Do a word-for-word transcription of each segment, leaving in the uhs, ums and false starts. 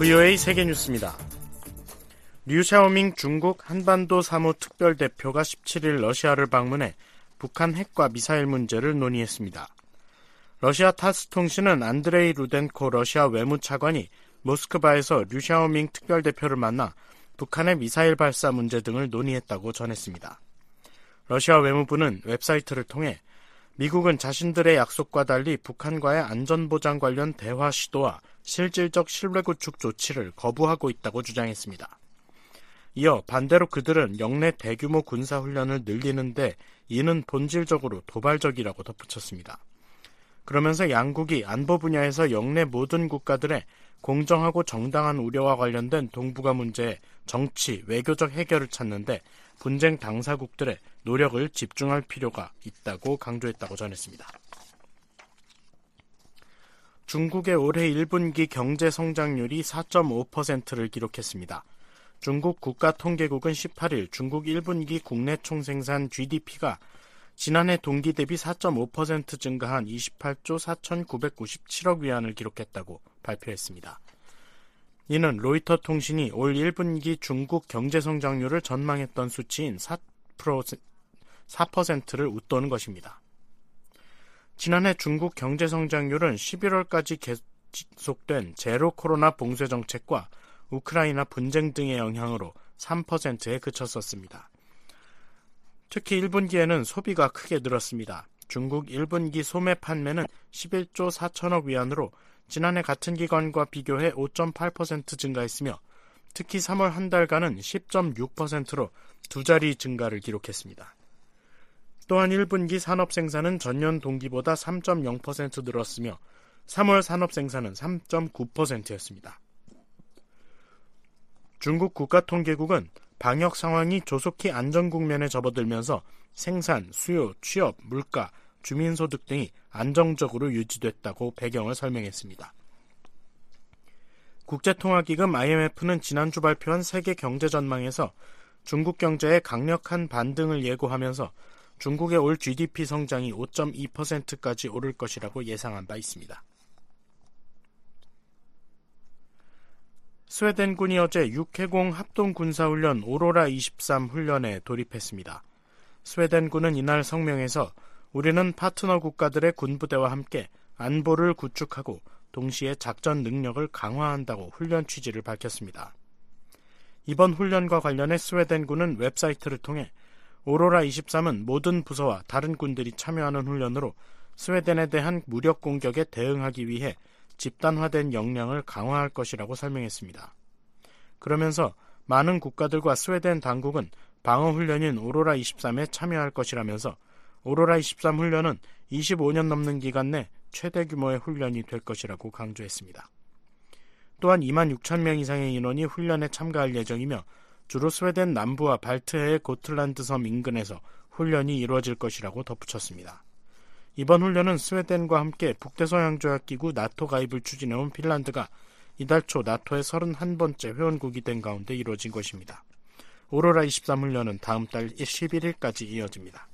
브이오에이 세계뉴스입니다. 류샤오밍 중국 한반도 사무특별대표가 십칠일 러시아를 방문해 북한 핵과 미사일 문제를 논의했습니다. 러시아 타스 통신은 안드레이 루덴코 러시아 외무차관이 모스크바에서 류샤오밍 특별대표를 만나 북한의 미사일 발사 문제 등을 논의했다고 전했습니다. 러시아 외무부는 웹사이트를 통해 미국은 자신들의 약속과 달리 북한과의 안전보장 관련 대화 시도와 실질적 신뢰구축 조치를 거부하고 있다고 주장했습니다. 이어 반대로 그들은 영내 대규모 군사훈련을 늘리는데 이는 본질적으로 도발적이라고 덧붙였습니다. 그러면서 양국이 안보 분야에서 영내 모든 국가들의 공정하고 정당한 우려와 관련된 동북아 문제의 정치, 외교적 해결을 찾는데 분쟁 당사국들의 노력을 집중할 필요가 있다고 강조했다고 전했습니다. 중국의 올해 일 분기 경제 성장률이 사 점 오 퍼센트를 기록했습니다. 중국 국가통계국은 십팔일 중국 일 분기 국내 총생산 지디피가 지난해 동기 대비 사 점 오 퍼센트 증가한 이십팔조 사천구백구십칠억 위안을 기록했다고 발표했습니다. 이는 로이터 통신이 올 일 분기 중국 경제 성장률을 전망했던 수치인 사 퍼센트를 웃도는 것입니다. 지난해 중국 경제 성장률은 십일월까지 계속된 제로 코로나 봉쇄 정책과 우크라이나 분쟁 등의 영향으로 삼 퍼센트에 그쳤었습니다. 특히 일 분기에는 소비가 크게 늘었습니다. 중국 일 분기 소매 판매는 십일조 사천억 위안으로 지난해 같은 기간과 비교해 오 점 팔 퍼센트 증가했으며 특히 삼월 한 달간은 십 점 육 퍼센트로 두 자리 증가를 기록했습니다. 또한 일 분기 산업 생산은 전년 동기보다 삼 점 영 퍼센트 늘었으며 삼월 산업 생산은 삼 점 구 퍼센트였습니다. 중국 국가통계국은 방역 상황이 조속히 안정 국면에 접어들면서 생산, 수요, 취업, 물가, 주민소득 등이 안정적으로 유지됐다고 배경을 설명했습니다. 국제통화기금 아이엠에프는 지난주 발표한 세계 경제 전망에서 중국 경제의 강력한 반등을 예고하면서 중국의 올 지디피 성장이 오 점 이 퍼센트까지 오를 것이라고 예상한 바 있습니다. 스웨덴군이 어제 육해공 합동군사훈련 오로라 이십삼 훈련에 돌입했습니다. 스웨덴군은 이날 성명에서 우리는 파트너 국가들의 군부대와 함께 안보를 구축하고 동시에 작전 능력을 강화한다고 훈련 취지를 밝혔습니다. 이번 훈련과 관련해 스웨덴군은 웹사이트를 통해 오로라 이십삼은 모든 부서와 다른 군들이 참여하는 훈련으로 스웨덴에 대한 무력 공격에 대응하기 위해 집단화된 역량을 강화할 것이라고 설명했습니다. 그러면서 많은 국가들과 스웨덴 당국은 방어훈련인 오로라 이십삼에 참여할 것이라면서 오로라 이십삼 훈련은 이십오 년 넘는 기간 내 최대 규모의 훈련이 될 것이라고 강조했습니다. 또한 이만 육천 명 이상의 인원이 훈련에 참가할 예정이며 주로 스웨덴 남부와 발트해의 고틀란드 섬 인근에서 훈련이 이루어질 것이라고 덧붙였습니다. 이번 훈련은 스웨덴과 함께 북대서양조약기구 나토 가입을 추진해온 핀란드가 이달 초 나토의 서른한 번째 회원국이 된 가운데 이루어진 것입니다. 오로라 이십삼 훈련은 다음 달 십일일까지 이어집니다.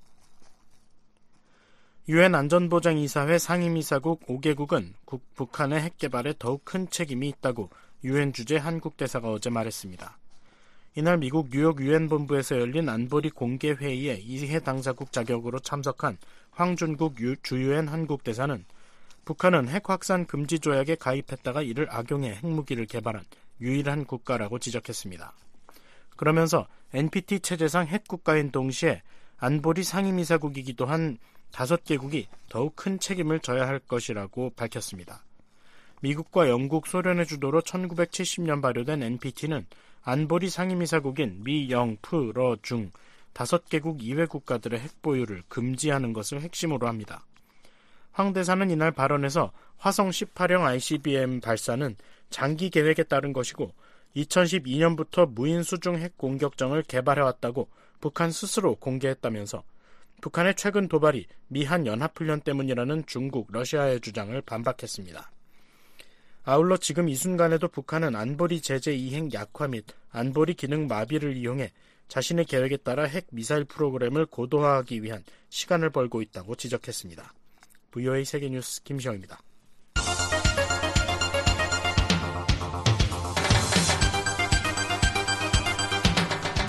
유엔 안전보장이사회 상임이사국 오 개국은 국, 북한의 핵 개발에 더욱 큰 책임이 있다고 유엔 주재 한국 대사가 어제 말했습니다. 이날 미국 뉴욕 유엔 본부에서 열린 안보리 공개회의에 이해 당사국 자격으로 참석한 황준국 유, 주유엔 한국 대사는 북한은 핵 확산 금지 조약에 가입했다가 이를 악용해 핵무기를 개발한 유일한 국가라고 지적했습니다. 그러면서 엔피티 체제상 핵국가인 동시에 안보리 상임이사국이기도 한 다섯 개국이 더욱 큰 책임을 져야 할 것이라고 밝혔습니다. 미국과 영국, 소련의 주도로 천구백칠십 년 발효된 엔피티는 안보리 상임이사국인 미, 영, 프, 러, 중 다섯 개국 이외 국가들의 핵 보유를 금지하는 것을 핵심으로 합니다. 황 대사는 이날 발언에서 화성 십팔형 아이씨비엠 발사는 장기 계획에 따른 것이고 이천십이 년부터 무인 수중 핵 공격정을 개발해왔다고 북한 스스로 공개했다면서 북한의 최근 도발이 미한 연합훈련 때문이라는 중국, 러시아의 주장을 반박했습니다. 아울러 지금 이 순간에도 북한은 안보리 제재 이행 약화 및 안보리 기능 마비를 이용해 자신의 계획에 따라 핵 미사일 프로그램을 고도화하기 위한 시간을 벌고 있다고 지적했습니다. 브이오에이 세계뉴스 김시영입니다.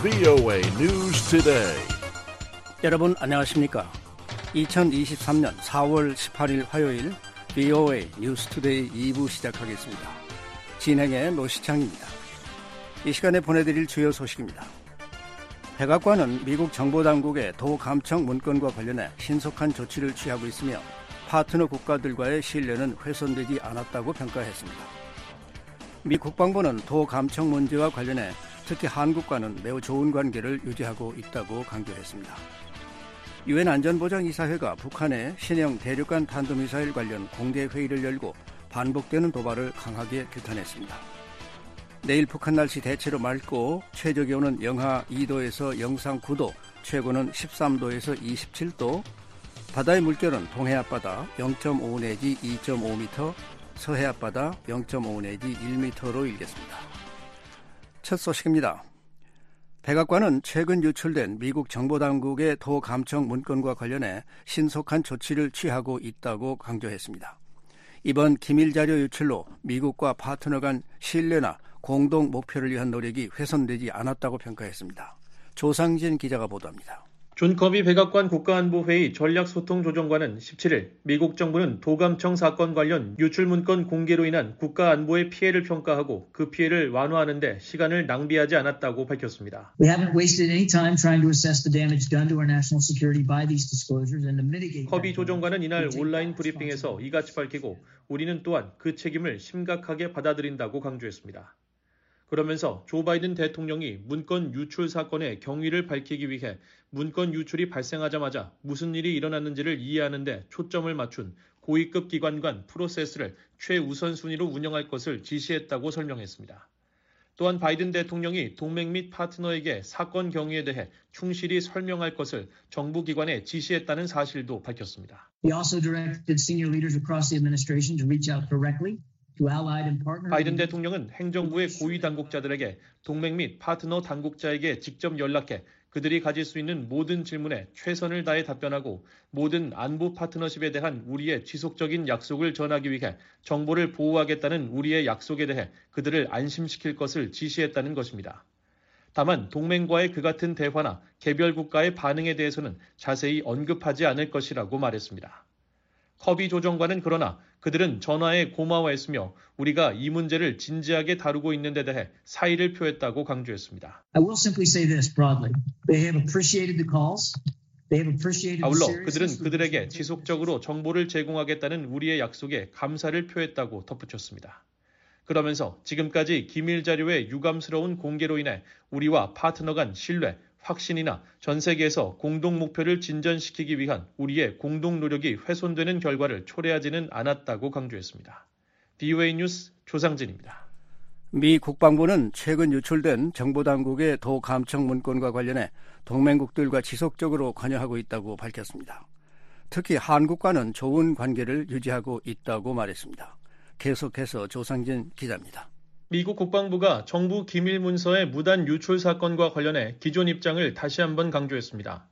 브이오에이 News Today. 여러분 안녕하십니까? 이천이십삼 년 사월 십팔일 화요일 브이오에이 뉴스 투데이 이 부 시작하겠습니다. 진행의 노시창입니다. 이 시간에 보내드릴 주요 소식입니다. 백악관은 미국 정보당국의 도감청 문건과 관련해 신속한 조치를 취하고 있으며 파트너 국가들과의 신뢰는 훼손되지 않았다고 평가했습니다. 미 국방부는 도감청 문제와 관련해 특히 한국과는 매우 좋은 관계를 유지하고 있다고 강조했습니다. 유엔 안전보장이사회가 북한의 신형 대륙간 탄도미사일 관련 공개 회의를 열고 반복되는 도발을 강하게 규탄했습니다. 내일 북한 날씨 대체로 맑고 최저기온은 영하 이 도에서 영상 구 도, 최고는 십삼 도에서 이십칠 도, 바다의 물결은 동해 앞바다 영 점 오 내지 이 점 오 미터, 서해 앞바다 영 점 오 내지 일 미터로 일겠습니다. 첫 소식입니다. 백악관은 최근 유출된 미국 정보당국의 도감청 문건과 관련해 신속한 조치를 취하고 있다고 강조했습니다. 이번 기밀 자료 유출로 미국과 파트너 간 신뢰나 공동 목표를 위한 노력이 훼손되지 않았다고 평가했습니다. 조상진 기자가 보도합니다. 존 커비 백악관 국가안보회의 전략소통조정관은 십칠일 미국 정부는 도감청 사건 관련 유출 문건 공개로 인한 국가안보의 피해를 평가하고 그 피해를 완화하는 데 시간을 낭비하지 않았다고 밝혔습니다. We haven't wasted any time trying to assess the damage done to our national security by these disclosures and to mitigate. 커비 조정관은 이날 온라인 브리핑에서 이같이 밝히고 우리는 또한 그 책임을 심각하게 받아들인다고 강조했습니다. 그러면서 조 바이든 대통령이 문건 유출 사건의 경위를 밝히기 위해 문건 유출이 발생하자마자 무슨 일이 일어났는지를 이해하는 데 초점을 맞춘 고위급 기관 간 프로세스를 최우선 순위로 운영할 것을 지시했다고 설명했습니다. 또한 바이든 대통령이 동맹 및 파트너에게 사건 경위에 대해 충실히 설명할 것을 정부 기관에 지시했다는 사실도 밝혔습니다. He also directed senior leaders across the administration to reach out directly. 바이든 대통령은 행정부의 고위 당국자들에게 동맹 및 파트너 당국자에게 직접 연락해 그들이 가질 수 있는 모든 질문에 최선을 다해 답변하고 모든 안보 파트너십에 대한 우리의 지속적인 약속을 전하기 위해 정보를 보호하겠다는 우리의 약속에 대해 그들을 안심시킬 것을 지시했다는 것입니다. 다만 동맹과의 그 같은 대화나 개별 국가의 반응에 대해서는 자세히 언급하지 않을 것이라고 말했습니다. 커비 조정관은 그러나 그들은 전화에 고마워했으며 우리가 이 문제를 진지하게 다루고 있는 데 대해 사의를 표했다고 강조했습니다. I will simply say this broadly. They have appreciated the calls. They have appreciated the 아울러 seriousness. 그들은 그들에게 지속적으로 정보를 제공하겠다는 우리의 약속에 감사를 표했다고 덧붙였습니다. 그러면서 지금까지 기밀 자료의 유감스러운 공개로 인해 우리와 파트너 간 신뢰, 확신이나 전 세계에서 공동 목표를 진전시키기 위한 우리의 공동 노력이 훼손되는 결과를 초래하지는 않았다고 강조했습니다. 브이오에이 뉴스 조상진입니다. 미 국방부는 최근 유출된 정보당국의 도감청 문건과 관련해 동맹국들과 지속적으로 관여하고 있다고 밝혔습니다. 특히 한국과는 좋은 관계를 유지하고 있다고 말했습니다. 계속해서 조상진 기자입니다. 미국 국방부가 정부 기밀 문서의 무단 유출 사건과 관련해 기존 입장을 다시 한번 강조했습니다.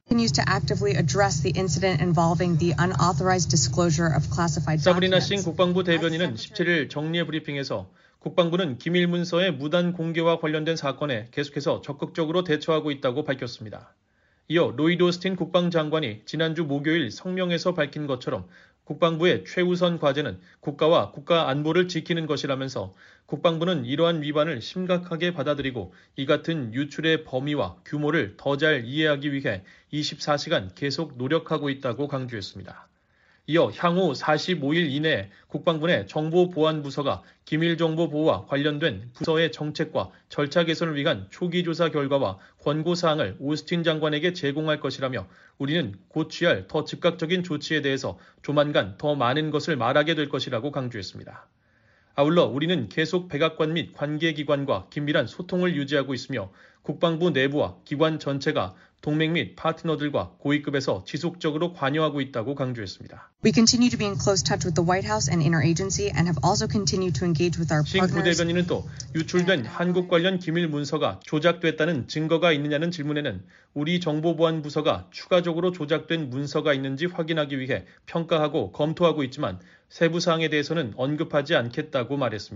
사브리나 싱 국방부 대변인은 십칠일 정례 브리핑에서 국방부는 기밀 문서의 무단 공개와 관련된 사건에 계속해서 적극적으로 대처하고 있다고 밝혔습니다. 이어 로이드 오스틴 국방장관이 지난주 목요일 성명에서 밝힌 것처럼 국방부의 최우선 과제는 국가와 국가 안보를 지키는 것이라면서 국방부는 이러한 위반을 심각하게 받아들이고 이 같은 유출의 범위와 규모를 더 잘 이해하기 위해 이십사 시간 계속 노력하고 있다고 강조했습니다. 이어 향후 사십오 일 이내에 국방부 내 정보보안부서가 기밀정보보호와 관련된 부서의 정책과 절차 개선을 위한 초기 조사 결과와 권고사항을 오스틴 장관에게 제공할 것이라며 우리는 곧 취할 더 즉각적인 조치에 대해서 조만간 더 많은 것을 말하게 될 것이라고 강조했습니다. 아울러 우리는 계속 백악관 및 관계기관과 긴밀한 소통을 유지하고 있으며 국방부 내부와 기관 전체가 동맹 및 파트너들과 고위급에서 지속적으로 관여하고 있다고 강조했습니다. We continue to be in close touch with the White House and interagency and have also continued to engage with our partners. 싱 부대변인은 또 유출된 한국 관련 기밀 문서가 조작됐다는 증거가 있느냐는 질문에는 우리 정보보안부서가 추가적으로 조작된 문서가 있는지 확인하기 위해 평가하고 검토하고 있지만 세부 사항에 대해서는 언급하지 않겠다고 말했습니다.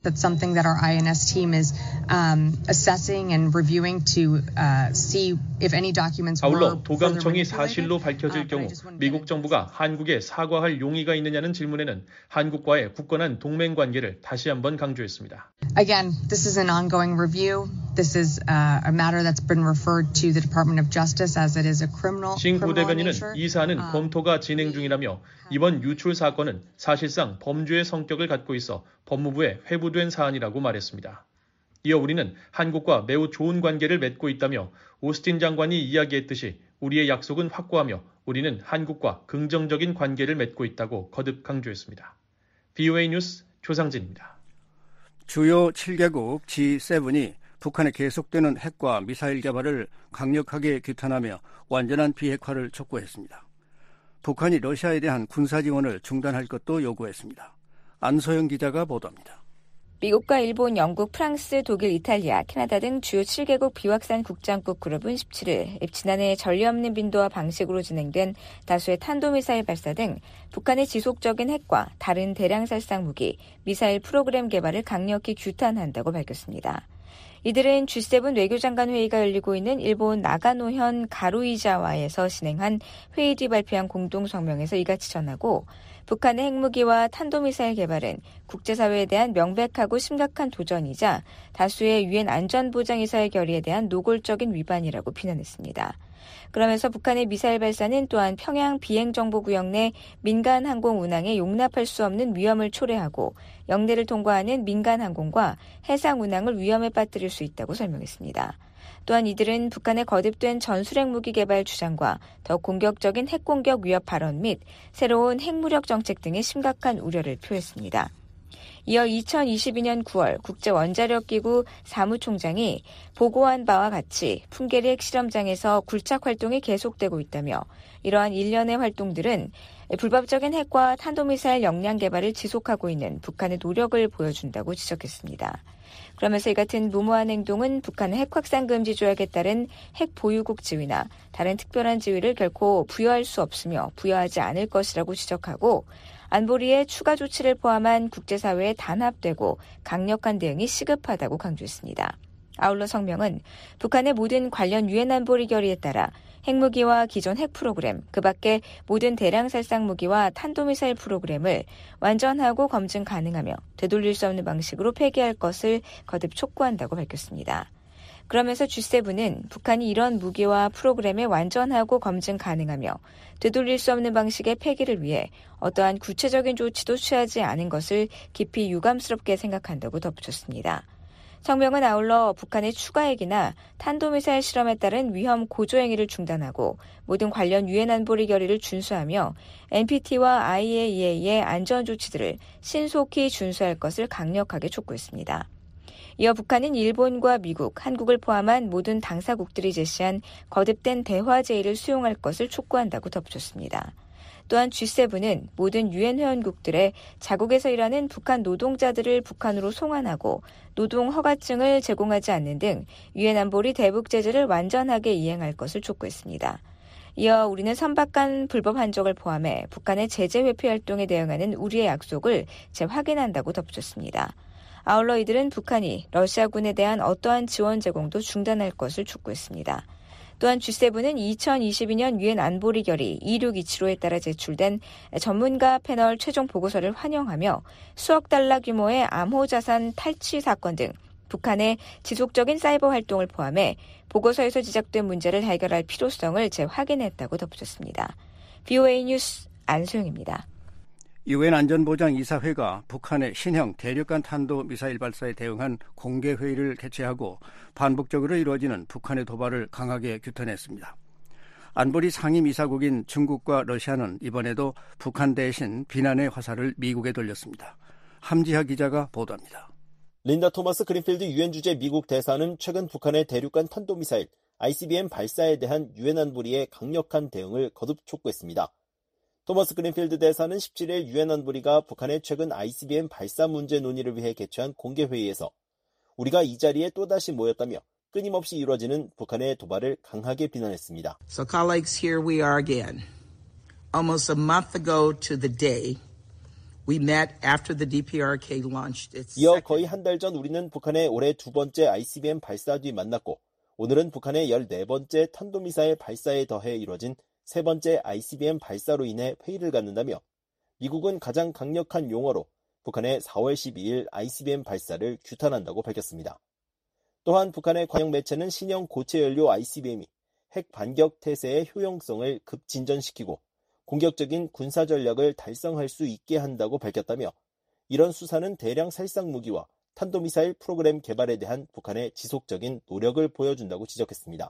That's something that our 아이엔에스 team is um, assessing and reviewing to uh, see if any documents were 아울러 도감청이 사실로 밝혀질 경우 미국 정부가 한국에 사과할 용의가 있느냐는 질문에는 한국과의 굳건한 동맹 관계를 다시 한번 강조했습니다. Again, this is an ongoing review. This is uh, a matter that's been referred to the Department of Justice as it is a criminal. 신 부대변인은 nature. 이 사안은 um, 검토가 진행 중이라며 이번 유출 사건은 사실상 범죄의 성격을 갖고 있어 법무부에 회부된 사안이라고 말했습니다. 이어 우리는 한국과 매우 좋은 관계를 맺고 있다며 오스틴 장관이 이야기했듯이 우리의 약속은 확고하며 우리는 한국과 긍정적인 관계를 맺고 있다고 거듭 강조했습니다. 브이오에이 뉴스 조상진입니다. 주요 칠 개국 지 세븐이 북한의 계속되는 핵과 미사일 개발을 강력하게 규탄하며 완전한 비핵화를 촉구했습니다. 북한이 러시아에 대한 군사 지원을 중단할 것도 요구했습니다. 안소영 기자가 보도합니다. 미국과 일본, 영국, 프랑스, 독일, 이탈리아, 캐나다 등 주요 칠 개국 비확산 국장국 그룹은 십칠일 지난해 전례 없는 빈도와 방식으로 진행된 다수의 탄도미사일 발사 등 북한의 지속적인 핵과 다른 대량 살상 무기, 미사일 프로그램 개발을 강력히 규탄한다고 밝혔습니다. 이들은 지 세븐 외교장관 회의가 열리고 있는 일본 나가노현 가루이자와에서 진행한 회의 뒤 발표한 공동성명에서 이같이 전하고 북한의 핵무기와 탄도미사일 개발은 국제사회에 대한 명백하고 심각한 도전이자 다수의 유엔 안전보장이사의 결의에 대한 노골적인 위반이라고 비난했습니다. 그러면서 북한의 미사일 발사는 또한 평양 비행정보구역 내 민간 항공 운항에 용납할 수 없는 위험을 초래하고 영내를 통과하는 민간 항공과 해상 운항을 위험에 빠뜨릴 수 있다고 설명했습니다. 또한 이들은 북한의 거듭된 전술핵 무기 개발 주장과 더 공격적인 핵공격 위협 발언 및 새로운 핵무력 정책 등의 심각한 우려를 표했습니다. 이어 이천이십이년 구월 국제원자력기구 사무총장이 보고한 바와 같이 풍계리 핵실험장에서 굴착 활동이 계속되고 있다며 이러한 일련의 활동들은 불법적인 핵과 탄도미사일 역량 개발을 지속하고 있는 북한의 노력을 보여준다고 지적했습니다. 그러면서 이 같은 무모한 행동은 북한의 핵 확산 금지 조약에 따른 핵 보유국 지위나 다른 특별한 지위를 결코 부여할 수 없으며 부여하지 않을 것이라고 지적하고 안보리의 추가 조치를 포함한 국제사회에 단합되고 강력한 대응이 시급하다고 강조했습니다. 아울러 성명은 북한의 모든 관련 유엔 안보리 결의에 따라 핵무기와 기존 핵 프로그램, 그 밖에 모든 대량 살상 무기와 탄도미사일 프로그램을 완전하고 검증 가능하며 되돌릴 수 없는 방식으로 폐기할 것을 거듭 촉구한다고 밝혔습니다. 그러면서 지 세븐은 북한이 이런 무기와 프로그램에 완전하고 검증 가능하며 되돌릴 수 없는 방식의 폐기를 위해 어떠한 구체적인 조치도 취하지 않은 것을 깊이 유감스럽게 생각한다고 덧붙였습니다. 성명은 아울러 북한의 추가 핵이나 탄도미사일 실험에 따른 위험 고조 행위를 중단하고 모든 관련 유엔 안보리 결의를 준수하며 엔피티와 아이에이이에이의 안전 조치들을 신속히 준수할 것을 강력하게 촉구했습니다. 이어 북한은 일본과 미국, 한국을 포함한 모든 당사국들이 제시한 거듭된 대화 제의를 수용할 것을 촉구한다고 덧붙였습니다. 또한 지 세븐은 모든 유엔 회원국들의 자국에서 일하는 북한 노동자들을 북한으로 송환하고 노동 허가증을 제공하지 않는 등 유엔 안보리 대북 제재를 완전하게 이행할 것을 촉구했습니다. 이어 우리는 선박간 불법 한적을 포함해 북한의 제재 회피 활동에 대응하는 우리의 약속을 재확인한다고 덧붙였습니다. 아울러 이들은 북한이 러시아군에 대한 어떠한 지원 제공도 중단할 것을 촉구했습니다. 또한 지 세븐은 이천이십이년 유엔 안보리 결의 이육이칠호에 따라 제출된 전문가 패널 최종 보고서를 환영하며 수억 달러 규모의 암호 자산 탈취 사건 등 북한의 지속적인 사이버 활동을 포함해 보고서에서 지적된 문제를 해결할 필요성을 재확인했다고 덧붙였습니다. 브이오에이 뉴스 안소영입니다. 유엔 안전보장이사회가 북한의 신형 대륙간 탄도미사일 발사에 대응한 공개회의를 개최하고 반복적으로 이루어지는 북한의 도발을 강하게 규탄했습니다. 안보리 상임이사국인 중국과 러시아는 이번에도 북한 대신 비난의 화살을 미국에 돌렸습니다. 함지하 기자가 보도합니다. 린다 토마스 그린필드 유엔 주재 미국 대사는 최근 북한의 대륙간 탄도미사일 아이씨비엠 발사에 대한 유엔 안보리의 강력한 대응을 거듭 촉구했습니다. 토마스 그린필드 대사는 십칠일 유엔 안보리가 북한의 최근 아이씨비엠 발사 문제 논의를 위해 개최한 공개회의에서 우리가 이 자리에 또다시 모였다며 끊임없이 이루어지는 북한의 도발을 강하게 비난했습니다. So colleagues, here we are again. Almost a month ago to the day, We met after the 디피아르케이 launched its 이어 거의 한 달 전 우리는 북한의 올해 두 번째 아이씨비엠 발사 뒤 만났고 오늘은 북한의 열네 번째 탄도미사일 발사에 더해 이뤄진 세 번째 아이씨비엠 발사로 인해 회의를 갖는다며 미국은 가장 강력한 용어로 북한의 사월 십이일 아이씨비엠 발사를 규탄한다고 밝혔습니다. 또한 북한의 관영 매체는 신형 고체 연료 아이씨비엠이 핵 반격 태세의 효용성을 급진전시키고 공격적인 군사 전략을 달성할 수 있게 한다고 밝혔다며 이런 수사는 대량 살상 무기와 탄도미사일 프로그램 개발에 대한 북한의 지속적인 노력을 보여준다고 지적했습니다.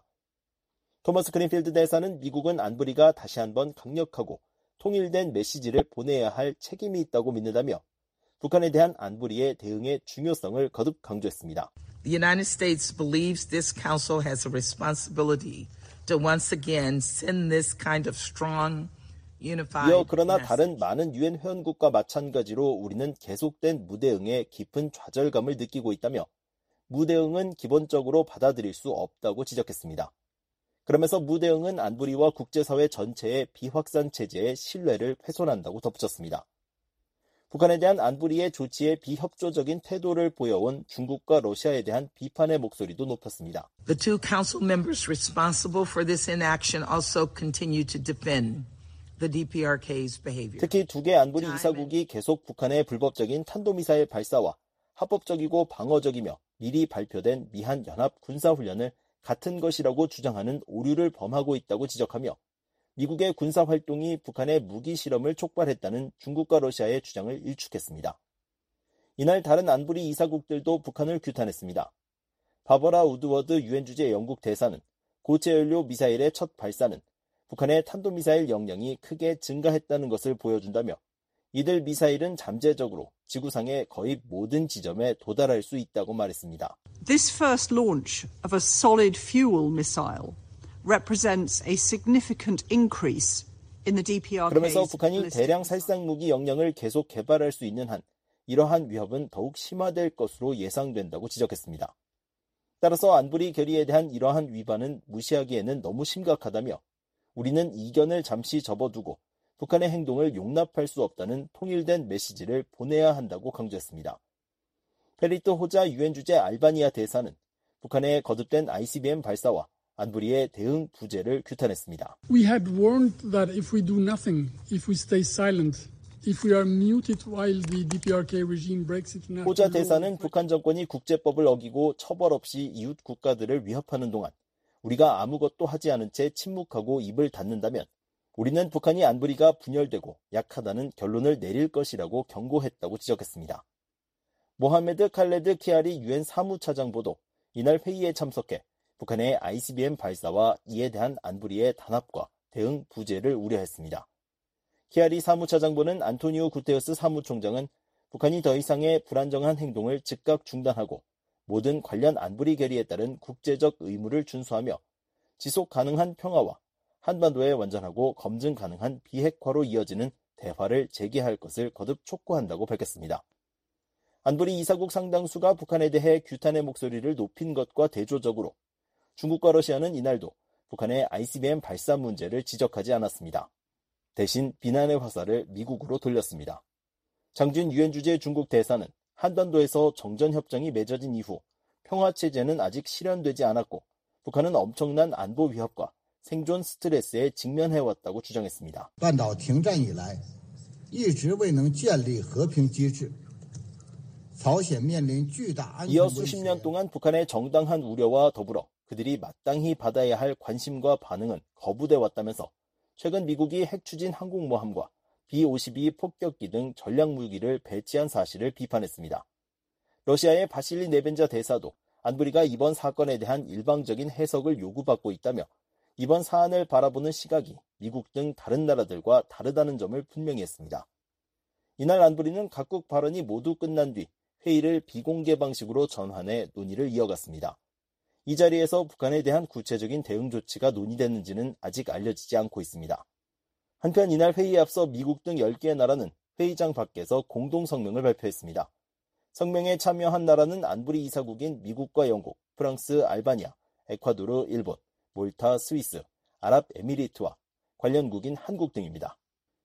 토머스 그린필드 대사는 미국은 안보리가 다시 한번 강력하고 통일된 메시지를 보내야 할 책임이 있다고 믿는다며 북한에 대한 안보리의 대응의 중요성을 거듭 강조했습니다. The United States believes this council has a responsibility to once again send this kind of strong, unified 이어 그러나 message. 다른 많은 유엔 회원국과 마찬가지로 우리는 계속된 무대응에 깊은 좌절감을 느끼고 있다며 무대응은 기본적으로 받아들일 수 없다고 지적했습니다. 그러면서 무대응은 안보리와 국제사회 전체의 비확산 체제의 신뢰를 훼손한다고 덧붙였습니다. 북한에 대한 안보리의 조치에 비협조적인 태도를 보여온 중국과 러시아에 대한 비판의 목소리도 높았습니다. The two council members responsible for this inaction also continue to defend the 디피아르케이's behavior. 특히 두 개 안보리 이사국이 계속 북한의 불법적인 탄도미사일 발사와 합법적이고 방어적이며 미리 발표된 미한 연합 군사훈련을 같은 것이라고 주장하는 오류를 범하고 있다고 지적하며 미국의 군사활동이 북한의 무기 실험을 촉발했다는 중국과 러시아의 주장을 일축했습니다. 이날 다른 안보리 이사국들도 북한을 규탄했습니다. 바버라 우드워드 유엔 주재 영국 대사는 고체 연료 미사일의 첫 발사는 북한의 탄도미사일 역량이 크게 증가했다는 것을 보여준다며 이들 미사일은 잠재적으로 지구상의 거의 모든 지점에 도달할 수 있다고 말했습니다. This first launch of a solid fuel missile represents a significant increase in the 디피아르케이's 그러면서 북한이 대량 살상 무기 역량을 계속 개발할 수 있는 한 이러한 위협은 더욱 심화될 것으로 예상된다고 지적했습니다. 따라서 안보리 결의에 대한 이러한 위반은 무시하기에는 너무 심각하다며 우리는 이견을 잠시 접어두고 북한의 행동을 용납할 수 없다는 통일된 메시지를 보내야 한다고 강조했습니다. 페리트 호자 유엔 주재 알바니아 대사는 북한의 거듭된 아이씨비엠 발사와 안보리의 대응 부재를 규탄했습니다. We had warned that if we do nothing, if we stay silent, if we are muted while the 디피아르케이 regime breaks international law. 호자 대사는 북한 정권이 국제법을 어기고 처벌 없이 이웃 국가들을 위협하는 동안 우리가 아무것도 하지 않은 채 침묵하고 입을 닫는다면 우리는 북한이 안보리가 분열되고 약하다는 결론을 내릴 것이라고 경고했다고 지적했습니다. 모하메드 칼레드 키아리 유엔 사무차장보도 이날 회의에 참석해 북한의 아이씨비엠 발사와 이에 대한 안보리의 단합과 대응 부재를 우려했습니다. 키아리 사무차장보는 안토니오 구테러스 사무총장은 북한이 더 이상의 불안정한 행동을 즉각 중단하고 모든 관련 안보리 결의에 따른 국제적 의무를 준수하며 지속 가능한 평화와 한반도의 완전하고 검증 가능한 비핵화로 이어지는 대화를 재개할 것을 거듭 촉구한다고 밝혔습니다. 안보리 이사국 상당수가 북한에 대해 규탄의 목소리를 높인 것과 대조적으로 중국과 러시아는 이날도 북한의 아이씨비엠 발사 문제를 지적하지 않았습니다. 대신 비난의 화살을 미국으로 돌렸습니다. 장준 유엔 주재 중국 대사는 한반도에서 정전협정이 맺어진 이후 평화체제는 아직 실현되지 않았고 북한은 엄청난 안보 위협과 생존 스트레스에 직면해왔다고 주장했습니다. 半岛停战以来一直未能建立和平机制 이어 수십 년 동안 북한의 정당한 우려와 더불어 그들이 마땅히 받아야 할 관심과 반응은 거부돼 왔다면서 최근 미국이 핵 추진 항공모함과 비 오십이 폭격기 등 전략무기를 배치한 사실을 비판했습니다. 러시아의 바실리 네벤자 대사도 안보리가 이번 사건에 대한 일방적인 해석을 요구받고 있다며 이번 사안을 바라보는 시각이 미국 등 다른 나라들과 다르다는 점을 분명히 했습니다. 이날 안보리는 각국 발언이 모두 끝난 뒤 회의를 비공개 방식으로 전환해 논의를 이어갔습니다. 이 자리에서 북한에 대한 구체적인 대응 조치가 논의됐는지는 아직 알려지지 않고 있습니다. 한편 이날 회의에 앞서 미국 등 열 개의 나라는 회의장 밖에서 공동 성명을 발표했습니다. 성명에 참여한 나라는 안보리 이사국인 미국과 영국, 프랑스, 알바니아, 에콰도르, 일본, 몰타, 스위스, 아랍에미리트와 관련국인 한국 등입니다.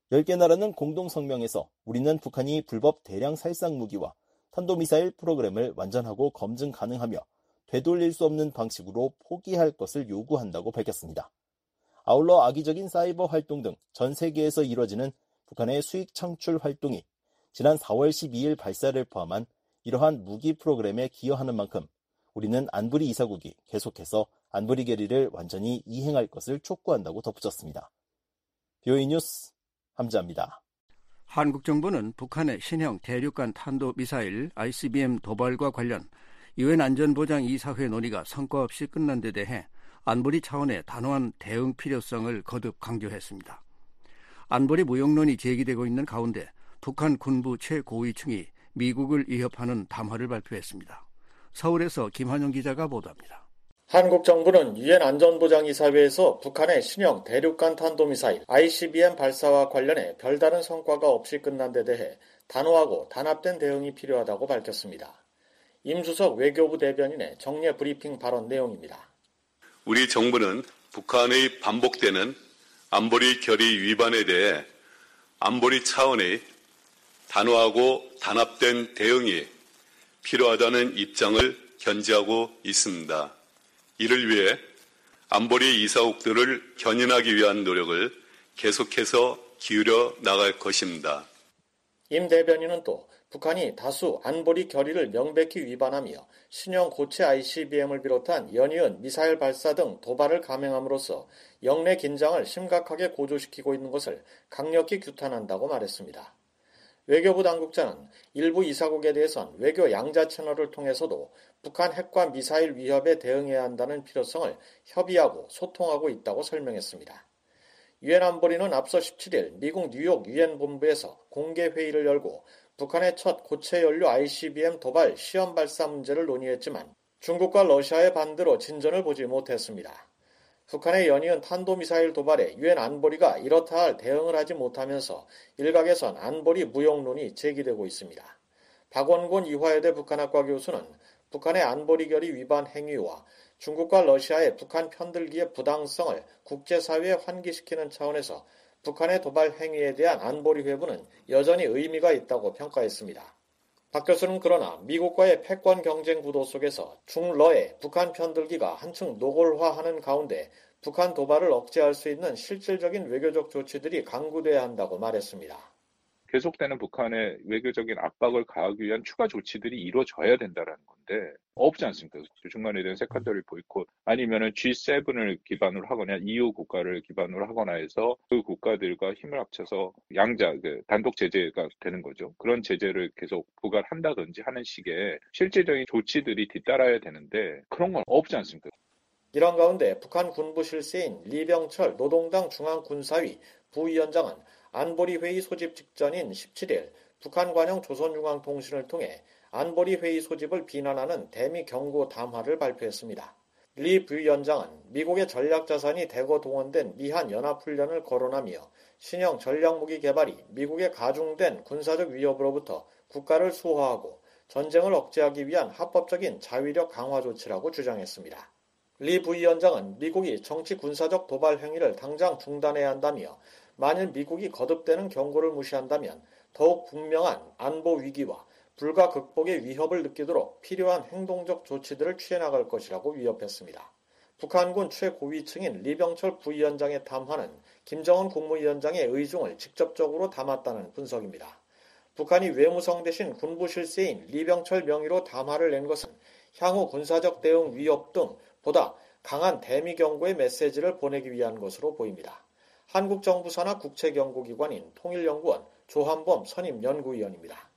열 개 나라는 공동 성명에서 우리는 북한이 불법 대량 살상 무기와 탄도미사일 프로그램을 완전하고 검증 가능하며 되돌릴 수 없는 방식으로 포기할 것을 요구한다고 밝혔습니다. 아울러 악의적인 사이버 활동 등 전 세계에서 이뤄지는 북한의 수익 창출 활동이 지난 사월 십이일 발사를 포함한 이러한 무기 프로그램에 기여하는 만큼 우리는 안보리 이사국이 계속해서 안보리 결의를 완전히 이행할 것을 촉구한다고 덧붙였습니다. 비오이 뉴스 함자입니다. 한국 정부는 북한의 신형 대륙간 탄도미사일 아이씨비엠 도발과 관련 유엔 안전보장이사회 논의가 성과 없이 끝난 데 대해 안보리 차원의 단호한 대응 필요성을 거듭 강조했습니다. 안보리 무용론이 제기되고 있는 가운데 북한 군부 최고위층이 미국을 위협하는 담화를 발표했습니다. 서울에서 김환영 기자가 보도합니다. 한국 정부는 유엔 안전보장이사회에서 북한의 신형 대륙간 탄도미사일 아이씨비엠 발사와 관련해 별다른 성과가 없이 끝난 데 대해 단호하고 단합된 대응이 필요하다고 밝혔습니다. 임수석 외교부 대변인의 정례 브리핑 발언 내용입니다. 우리 정부는 북한의 반복되는 안보리 결의 위반에 대해 안보리 차원의 단호하고 단합된 대응이 필요하다는 입장을 견지하고 있습니다. 이를 위해 안보리 이사국들을 견인하기 위한 노력을 계속해서 기울여 나갈 것입니다. 임 대변인은 또 북한이 다수 안보리 결의를 명백히 위반하며 신형 고체 아이씨비엠을 비롯한 연이은 미사일 발사 등 도발을 감행함으로써 영내 긴장을 심각하게 고조시키고 있는 것을 강력히 규탄한다고 말했습니다. 외교부 당국자는 일부 이사국에 대해선 외교 양자 채널을 통해서도 북한 핵과 미사일 위협에 대응해야 한다는 필요성을 협의하고 소통하고 있다고 설명했습니다. 유엔 안보리는 앞서 십칠일 미국 뉴욕 유엔 본부에서 공개 회의를 열고 북한의 첫 고체 연료 아이씨비엠 도발 시험 발사 문제를 논의했지만 중국과 러시아의 반대로 진전을 보지 못했습니다. 북한의 연이은 탄도미사일 도발에 유엔 안보리가 이렇다 할 대응을 하지 못하면서 일각에선 안보리 무용론이 제기되고 있습니다. 박원곤 이화여대 북한학과 교수는 북한의 안보리 결의 위반 행위와 중국과 러시아의 북한 편들기의 부당성을 국제사회에 환기시키는 차원에서 북한의 도발 행위에 대한 안보리 회부는 여전히 의미가 있다고 평가했습니다. 박 교수는 그러나 미국과의 패권 경쟁 구도 속에서 중러의 북한 편들기가 한층 노골화하는 가운데 북한 도발을 억제할 수 있는 실질적인 외교적 조치들이 강구돼야 한다고 말했습니다. 계속되는 북한의 외교적인 압박을 가하기 위한 추가 조치들이 이루어져야 된다는 건데 없지 않습니까? 중간에 대한 세컨더리 보이콧 아니면은 지 세븐을 기반으로 하거나 이유 국가를 기반으로 하거나 해서 그 국가들과 힘을 합쳐서 양자 그 단독 제재가 되는 거죠. 그런 제재를 계속 부과한다든지 하는 식의 실질적인 조치들이 뒤따라야 되는데 그런 건 없지 않습니까? 이런 가운데 북한 군부 실세인 리병철 노동당 중앙군사위 부위원장은 안보리 회의 소집 직전인 십칠일 북한 관영 조선중앙통신을 통해 안보리 회의 소집을 비난하는 대미 경고 담화를 발표했습니다. 리 부위원장은 미국의 전략자산이 대거 동원된 미한 연합훈련을 거론하며 신형 전략무기 개발이 미국의 가중된 군사적 위협으로부터 국가를 수호하고 전쟁을 억제하기 위한 합법적인 자위력 강화 조치라고 주장했습니다. 리 부위원장은 미국이 정치 군사적 도발 행위를 당장 중단해야 한다며 만일 미국이 거듭되는 경고를 무시한다면 더욱 분명한 안보 위기와 불가 극복의 위협을 느끼도록 필요한 행동적 조치들을 취해나갈 것이라고 위협했습니다. 북한군 최고위층인 리병철 부위원장의 담화는 김정은 국무위원장의 의중을 직접적으로 담았다는 분석입니다. 북한이 외무성 대신 군부 실세인 리병철 명의로 담화를 낸 것은 향후 군사적 대응 위협 등 보다 강한 대미 경고의 메시지를 보내기 위한 것으로 보입니다. 한국정부 산하 국책연구기관인 통일연구원 조한범 선임연구위원입니다.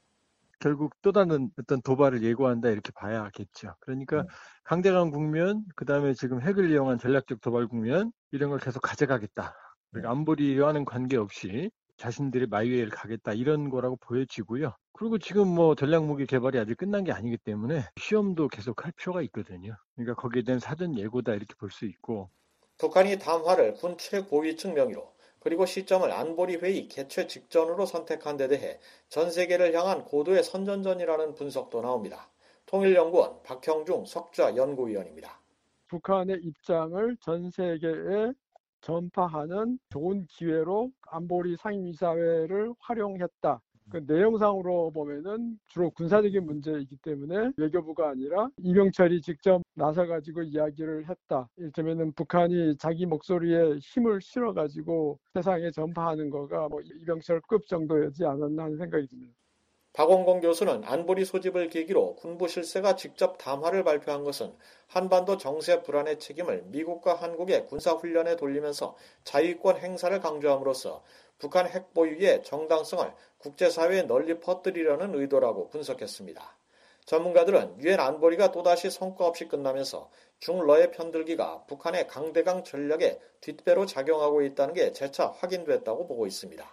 결국 또 다른 어떤 도발을 예고한다 이렇게 봐야겠죠. 그러니까 음. 강대강 국면, 그 다음에 지금 핵을 이용한 전략적 도발 국면 이런 걸 계속 가져가겠다. 그러니까 안보리와는 관계없이 자신들의 마이웨이를 가겠다 이런 거라고 보여지고요. 그리고 지금 뭐 전략무기 개발이 아직 끝난 게 아니기 때문에 시험도 계속 할 필요가 있거든요. 그러니까 거기에 대한 사전 예고다 이렇게 볼 수 있고. 북한이 담화를 군 최고위층 명의로 그리고 시점을 안보리 회의 개최 직전으로 선택한 데 대해 전 세계를 향한 고도의 선전전이라는 분석도 나옵니다. 통일연구원 박형중 석좌 연구위원입니다. 북한의 입장을 전 세계에 전파하는 좋은 기회로 안보리 상임이사회를 활용했다. 그 내용상으로 보면은 주로 군사적인 문제이기 때문에 외교부가 아니라 이병철이 직접 나서가지고 이야기를 했다. 이를테면은 북한이 자기 목소리에 힘을 실어가지고 세상에 전파하는 거가 뭐 이병철급 정도였지 않았나 하는 생각이 듭니다. 박원공 교수는 안보리 소집을 계기로 군부 실세가 직접 담화를 발표한 것은 한반도 정세 불안의 책임을 미국과 한국의 군사훈련에 돌리면서 자위권 행사를 강조함으로써 북한 핵 보유의 정당성을 국제사회에 널리 퍼뜨리려는 의도라고 분석했습니다. 전문가들은 유엔 안보리가 또다시 성과 없이 끝나면서 중러의 편들기가 북한의 강대강 전략에 뒷배로 작용하고 있다는 게 재차 확인됐다고 보고 있습니다.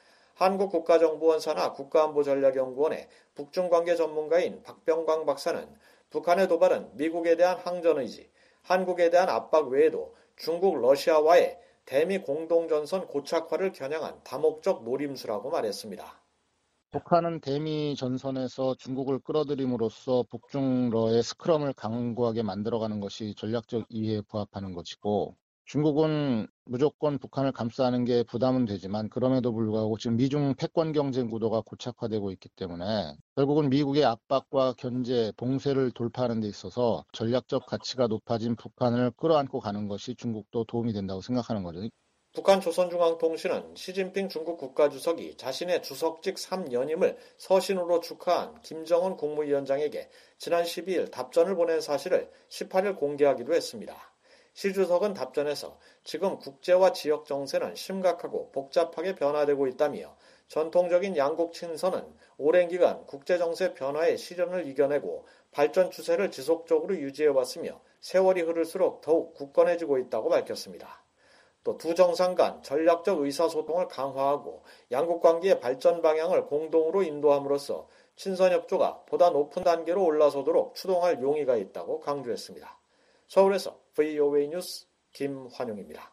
한국국가정보원사나 국가안보전략연구원의 북중관계 전문가인 박병광 박사는 북한의 도발은 미국에 대한 항전의지, 한국에 대한 압박 외에도 중국, 러시아와의 대미 공동전선 고착화를 겨냥한 다목적 노림수라고 말했습니다. 북한은 대미 전선에서 중국을 끌어들임으로써 북중러의 스크럼을 강고하게 만들어가는 것이 전략적 이해에 부합하는 것이고, 중국은 무조건 북한을 감싸는 게 부담은 되지만 그럼에도 불구하고 지금 미중 패권 경쟁 구도가 고착화되고 있기 때문에 결국은 미국의 압박과 견제, 봉쇄를 돌파하는 데 있어서 전략적 가치가 높아진 북한을 끌어안고 가는 것이 중국도 도움이 된다고 생각하는 거죠. 북한 조선중앙통신은 시진핑 중국 국가주석이 자신의 주석직 삼 년임을 서신으로 축하한 김정은 국무위원장에게 지난 십이일 답전을 보낸 사실을 십팔일 공개하기도 했습니다. 시 주석은 답전에서 지금 국제와 지역 정세는 심각하고 복잡하게 변화되고 있다며 전통적인 양국 친선은 오랜 기간 국제정세 변화의 시련을 이겨내고 발전 추세를 지속적으로 유지해왔으며 세월이 흐를수록 더욱 굳건해지고 있다고 밝혔습니다. 또 두 정상 간 전략적 의사소통을 강화하고 양국 관계의 발전 방향을 공동으로 인도함으로써 친선협조가 보다 높은 단계로 올라서도록 추동할 용의가 있다고 강조했습니다. 서울에서 브이오에이 뉴스 김환용입니다.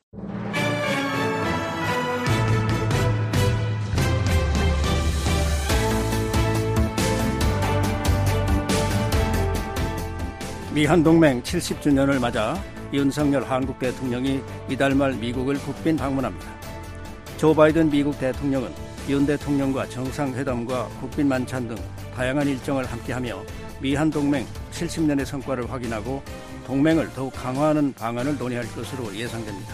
미한동맹 칠십 주년을 맞아 윤석열 한국 대통령이 이달 말 미국을 국빈 방문합니다. 조 바이든 미국 대통령은 윤 대통령과 정상회담과 국빈 만찬 등 다양한 일정을 함께하며 미한동맹 칠십 년의 성과를 확인하고 동맹을 더욱 강화하는 방안을 논의할 것으로 예상됩니다.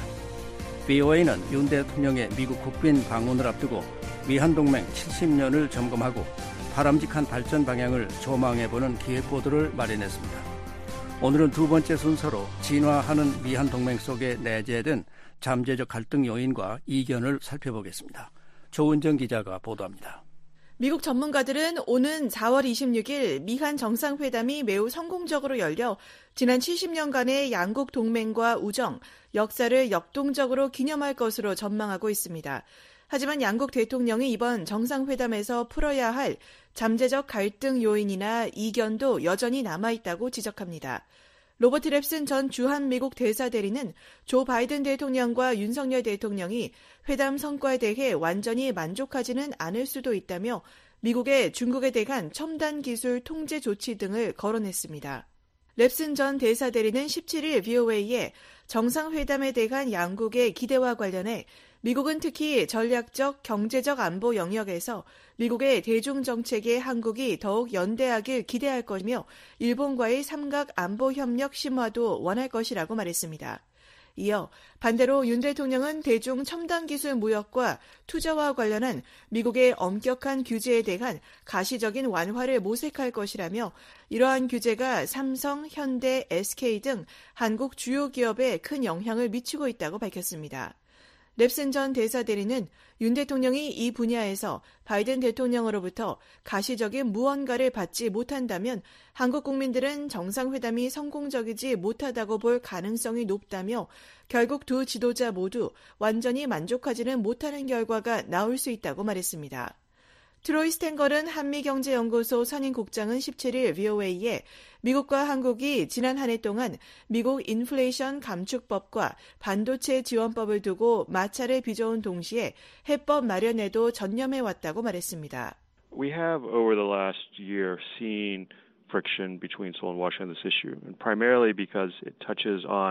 브이오에이는 윤 대통령의 미국 국빈 방문을 앞두고 미한동맹 칠십 년을 점검하고 바람직한 발전 방향을 조망해보는 기획보도를 마련했습니다. 오늘은 두 번째 순서로 진화하는 미한동맹 속에 내재된 잠재적 갈등 요인과 이견을 살펴보겠습니다. 조은정 기자가 보도합니다. 미국 전문가들은 오는 사월 이십육일 미한 정상회담이 매우 성공적으로 열려 지난 칠십 년간의 양국 동맹과 우정, 역사를 역동적으로 기념할 것으로 전망하고 있습니다. 하지만 양국 대통령이 이번 정상회담에서 풀어야 할 잠재적 갈등 요인이나 이견도 여전히 남아있다고 지적합니다. 로버트 랩슨 전 주한 미국 대사대리는 조 바이든 대통령과 윤석열 대통령이 회담 성과에 대해 완전히 만족하지는 않을 수도 있다며 미국의 중국에 대한 첨단 기술 통제 조치 등을 거론했습니다. 랩슨 전 대사대리는 십칠일 브이오에이에 정상회담에 대한 양국의 기대와 관련해 미국은 특히 전략적, 경제적 안보 영역에서 미국의 대중정책에 한국이 더욱 연대하길 기대할 것이며 일본과의 삼각 안보 협력 심화도 원할 것이라고 말했습니다. 이어 반대로 윤 대통령은 대중 첨단 기술 무역과 투자와 관련한 미국의 엄격한 규제에 대한 가시적인 완화를 모색할 것이라며 이러한 규제가 삼성, 현대, 에스케이 등 한국 주요 기업에 큰 영향을 미치고 있다고 밝혔습니다. 랩슨 전 대사대리는 윤 대통령이 이 분야에서 바이든 대통령으로부터 가시적인 무언가를 받지 못한다면 한국 국민들은 정상회담이 성공적이지 못하다고 볼 가능성이 높다며 결국 두 지도자 모두 완전히 만족하지는 못하는 결과가 나올 수 있다고 말했습니다. 트로이 스탠걸은 한미경제연구소 선임국장은 십칠일 브이오에이에 미국과 한국이 지난 한 해 동안 미국 인플레이션 감축법과 반도체 지원법을 두고 마찰을 빚어온 동시에 해법 마련에도 전념해왔다고 말했습니다. We have over the last year seen friction between Seoul and Washington on this issue, and primarily because it touches on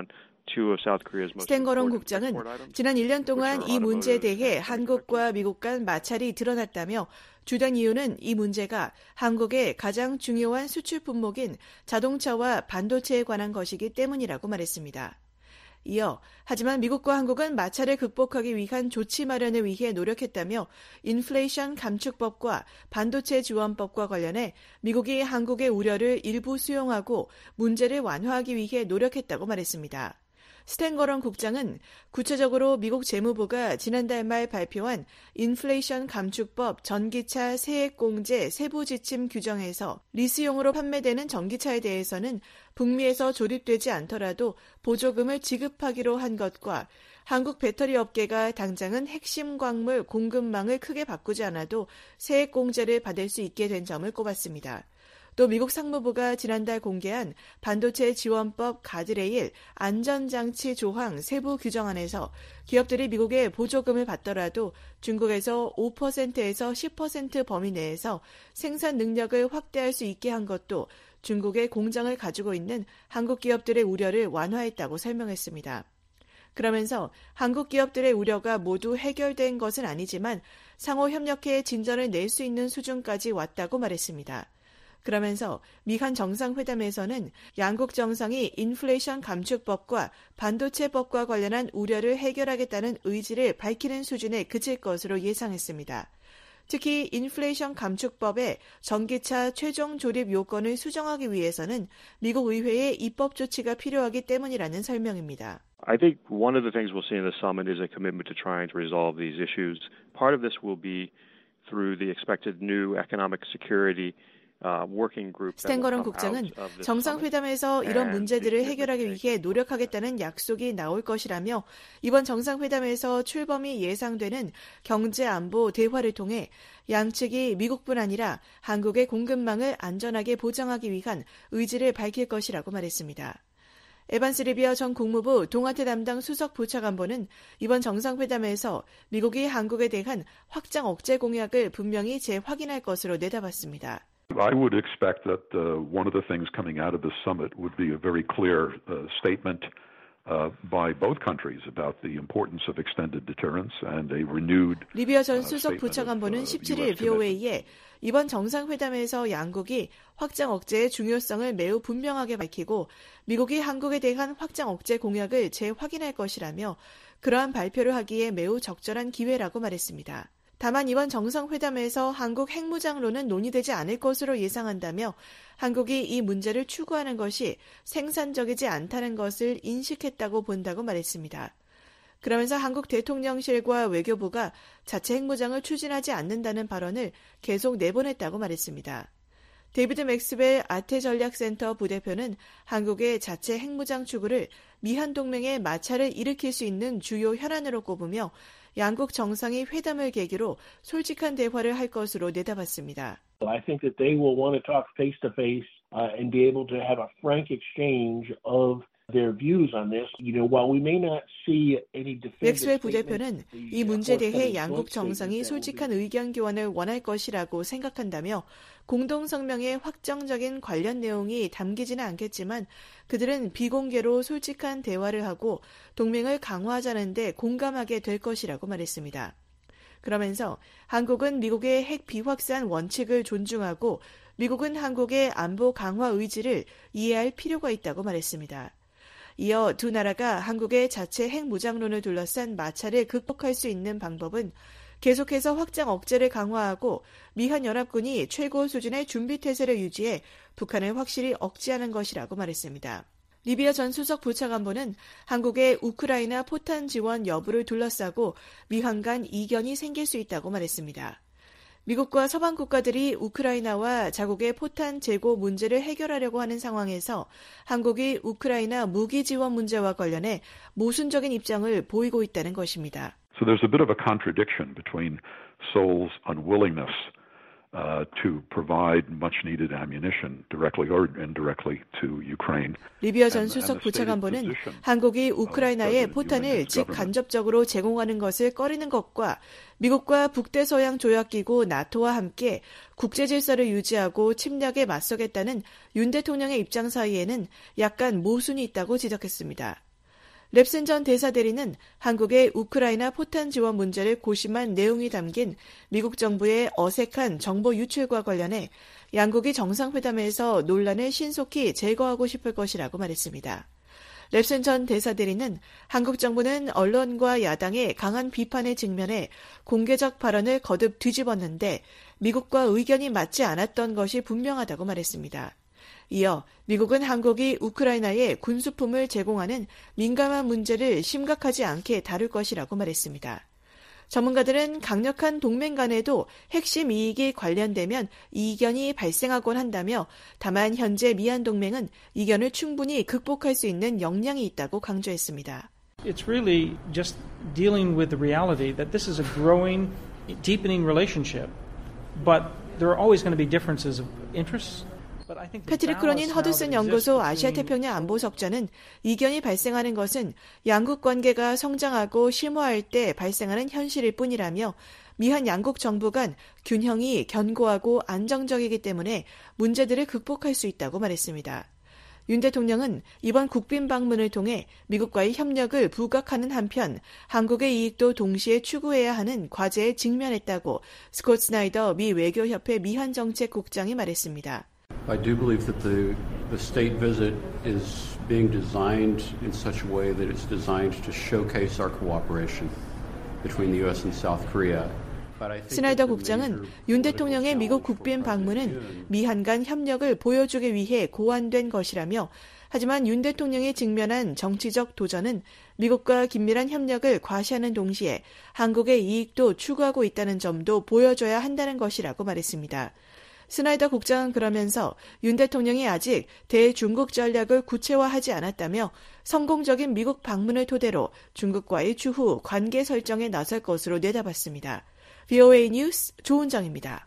스탠거런 국장은 지난 일 년 동안 이 문제에 대해 한국과 미국 간 마찰이 드러났다며 주된 이유는 이 문제가 한국의 가장 중요한 수출 품목인 자동차와 반도체에 관한 것이기 때문이라고 말했습니다. 이어 하지만 미국과 한국은 마찰을 극복하기 위한 조치 마련을 위해 노력했다며 인플레이션 감축법과 반도체 지원법과 관련해 미국이 한국의 우려를 일부 수용하고 문제를 완화하기 위해 노력했다고 말했습니다. 스탠거런 국장은 구체적으로 미국 재무부가 지난달 말 발표한 인플레이션 감축법 전기차 세액공제 세부 지침 규정에서 리스용으로 판매되는 전기차에 대해서는 북미에서 조립되지 않더라도 보조금을 지급하기로 한 것과 한국 배터리 업계가 당장은 핵심 광물 공급망을 크게 바꾸지 않아도 세액공제를 받을 수 있게 된 점을 꼽았습니다. 또 미국 상무부가 지난달 공개한 반도체 지원법 가드레일 안전장치 조항 세부 규정안에서 기업들이 미국의 보조금을 받더라도 중국에서 오 퍼센트에서 십 퍼센트 범위 내에서 생산 능력을 확대할 수 있게 한 것도 중국의 공장을 가지고 있는 한국 기업들의 우려를 완화했다고 설명했습니다. 그러면서 한국 기업들의 우려가 모두 해결된 것은 아니지만 상호 협력해 진전을 낼 수 있는 수준까지 왔다고 말했습니다. 그러면서 미한 정상회담에서는 양국 정상이 인플레이션 감축법과 반도체법과 관련한 우려를 해결하겠다는 의지를 밝히는 수준에 그칠 것으로 예상했습니다. 특히 인플레이션 감축법의 전기차 최종 조립 요건을 수정하기 위해서는 미국 의회의 입법 조치가 필요하기 때문이라는 설명입니다. I think one of the things we'll see in the summit is a commitment to trying to resolve these issues. Part of this will be through the expected new economic security 스탠거런 국장은 정상회담에서 이런 문제들을 해결하기 위해 노력하겠다는 약속이 나올 것이라며 이번 정상회담에서 출범이 예상되는 경제안보 대화를 통해 양측이 미국뿐 아니라 한국의 공급망을 안전하게 보장하기 위한 의지를 밝힐 것이라고 말했습니다. 에반스 리비어 전 국무부 동아태 담당 수석 부차관보는 이번 정상회담에서 미국이 한국에 대한 확장 억제 공약을 분명히 재확인할 것으로 내다봤습니다. I would expect that uh, one of the things coming out of the summit would be a very clear uh, statement uh, by both countries about the importance of extended deterrence and a renewed. 리비어 전 수석 부차관보는 십칠 일 브이오에이에 이번 정상회담에서 양국이 확장 억제의 중요성을 매우 분명하게 밝히고 미국이 한국에 대한 확장 억제 공약을 재확인할 것이라며 그러한 발표를 하기에 매우 적절한 기회라고 말했습니다. 다만 이번 정상회담에서 한국 핵무장론은 논의되지 않을 것으로 예상한다며 한국이 이 문제를 추구하는 것이 생산적이지 않다는 것을 인식했다고 본다고 말했습니다. 그러면서 한국 대통령실과 외교부가 자체 핵무장을 추진하지 않는다는 발언을 계속 내보냈다고 말했습니다. 데이비드 맥스웰 아태전략센터 부대표는 한국의 자체 핵무장 추구를 미한 동맹의 마찰을 일으킬 수 있는 주요 현안으로 꼽으며 양국 정상이 회담을 계기로 솔직한 대화를 할 것으로 내다봤습니다. I think that they will want to talk face to face uh, and be able to have a frank exchange of their views on this. You know, while we may not see any definitive 맥스웰 부대표는 이 문제에 대해 양국 정상이 솔직한 의견 교환을 원할 것이라고 생각한다며 공동성명의 확정적인 관련 내용이 담기지는 않겠지만 그들은 비공개로 솔직한 대화를 하고 동맹을 강화하자는 데 공감하게 될 것이라고 말했습니다. 그러면서 한국은 미국의 핵 비확산 원칙을 존중하고 미국은 한국의 안보 강화 의지를 이해할 필요가 있다고 말했습니다. 이어 두 나라가 한국의 자체 핵무장론을 둘러싼 마찰을 극복할 수 있는 방법은 계속해서 확장 억제를 강화하고 미한 연합군이 최고 수준의 준비태세를 유지해 북한을 확실히 억제하는 것이라고 말했습니다. 리비어 전 수석 부차관보는 한국의 우크라이나 포탄 지원 여부를 둘러싸고 미한 간 이견이 생길 수 있다고 말했습니다. 미국과 서방 국가들이 우크라이나와 자국의 포탄 재고 문제를 해결하려고 하는 상황에서 한국이 우크라이나 무기 지원 문제와 관련해 모순적인 입장을 보이고 있다는 것입니다. So there's a bit of a contradiction between Seoul's unwillingness uh, to provide much needed ammunition directly or indirectly to Ukraine. 리비어 전 수석 부차관보는 한국이 우크라이나에 포탄을 직간접적으로 제공하는 것을 꺼리는 것과 미국과 북대서양 조약기구 나토와 함께 국제 질서를 유지하고 침략에 맞서겠다는 윤 대통령의 입장 사이에는 약간 모순이 있다고 지적했습니다. 랩슨 전 대사대리는 한국의 우크라이나 포탄 지원 문제를 고심한 내용이 담긴 미국 정부의 어색한 정보 유출과 관련해 양국이 정상회담에서 논란을 신속히 제거하고 싶을 것이라고 말했습니다. 랩슨 전 대사대리는 한국 정부는 언론과 야당의 강한 비판에 직면해 공개적 발언을 거듭 뒤집었는데 미국과 의견이 맞지 않았던 것이 분명하다고 말했습니다. 이어 미국은 한국이 우크라이나에 군수품을 제공하는 민감한 문제를 심각하지 않게 다룰 것이라고 말했습니다. 전문가들은 강력한 동맹 간에도 핵심 이익이 관련되면 이견이 발생하곤 한다며 다만 현재 미한 동맹은 이견을 충분히 극복할 수 있는 역량이 있다고 강조했습니다. It's really just dealing with the reality that this is a growing, deepening relationship, but there are always going to be differences of interests. 패트릭 크로닌 허드슨 연구소 아시아태평양 안보석자는 이견이 발생하는 것은 양국 관계가 성장하고 심화할 때 발생하는 현실일 뿐이라며 미한 양국 정부 간 균형이 견고하고 안정적이기 때문에 문제들을 극복할 수 있다고 말했습니다. 윤 대통령은 이번 국빈 방문을 통해 미국과의 협력을 부각하는 한편 한국의 이익도 동시에 추구해야 하는 과제에 직면했다고 스콧 스나이더 미 외교협회 미한정책국장이 말했습니다. I do believe that the, the state visit is being designed in such a way that it's designed to showcase our cooperation between the U S and South Korea. 스나이더 국장은 윤 대통령의 미국 국빈 방문은 미한 간 협력을 보여주기 위해 고안된 것이라며 하지만 윤 대통령이 직면한 정치적 도전은 미국과 긴밀한 협력을 과시하는 동시에 한국의 이익도 추구하고 있다는 점도 보여줘야 한다는 것이라고 말했습니다. 스나이더 국장은 그러면서 윤 대통령이 아직 대중국 전략을 구체화하지 않았다며 성공적인 미국 방문을 토대로 중국과의 추후 관계 설정에 나설 것으로 내다봤습니다. 브이오에이 뉴스 조은정입니다.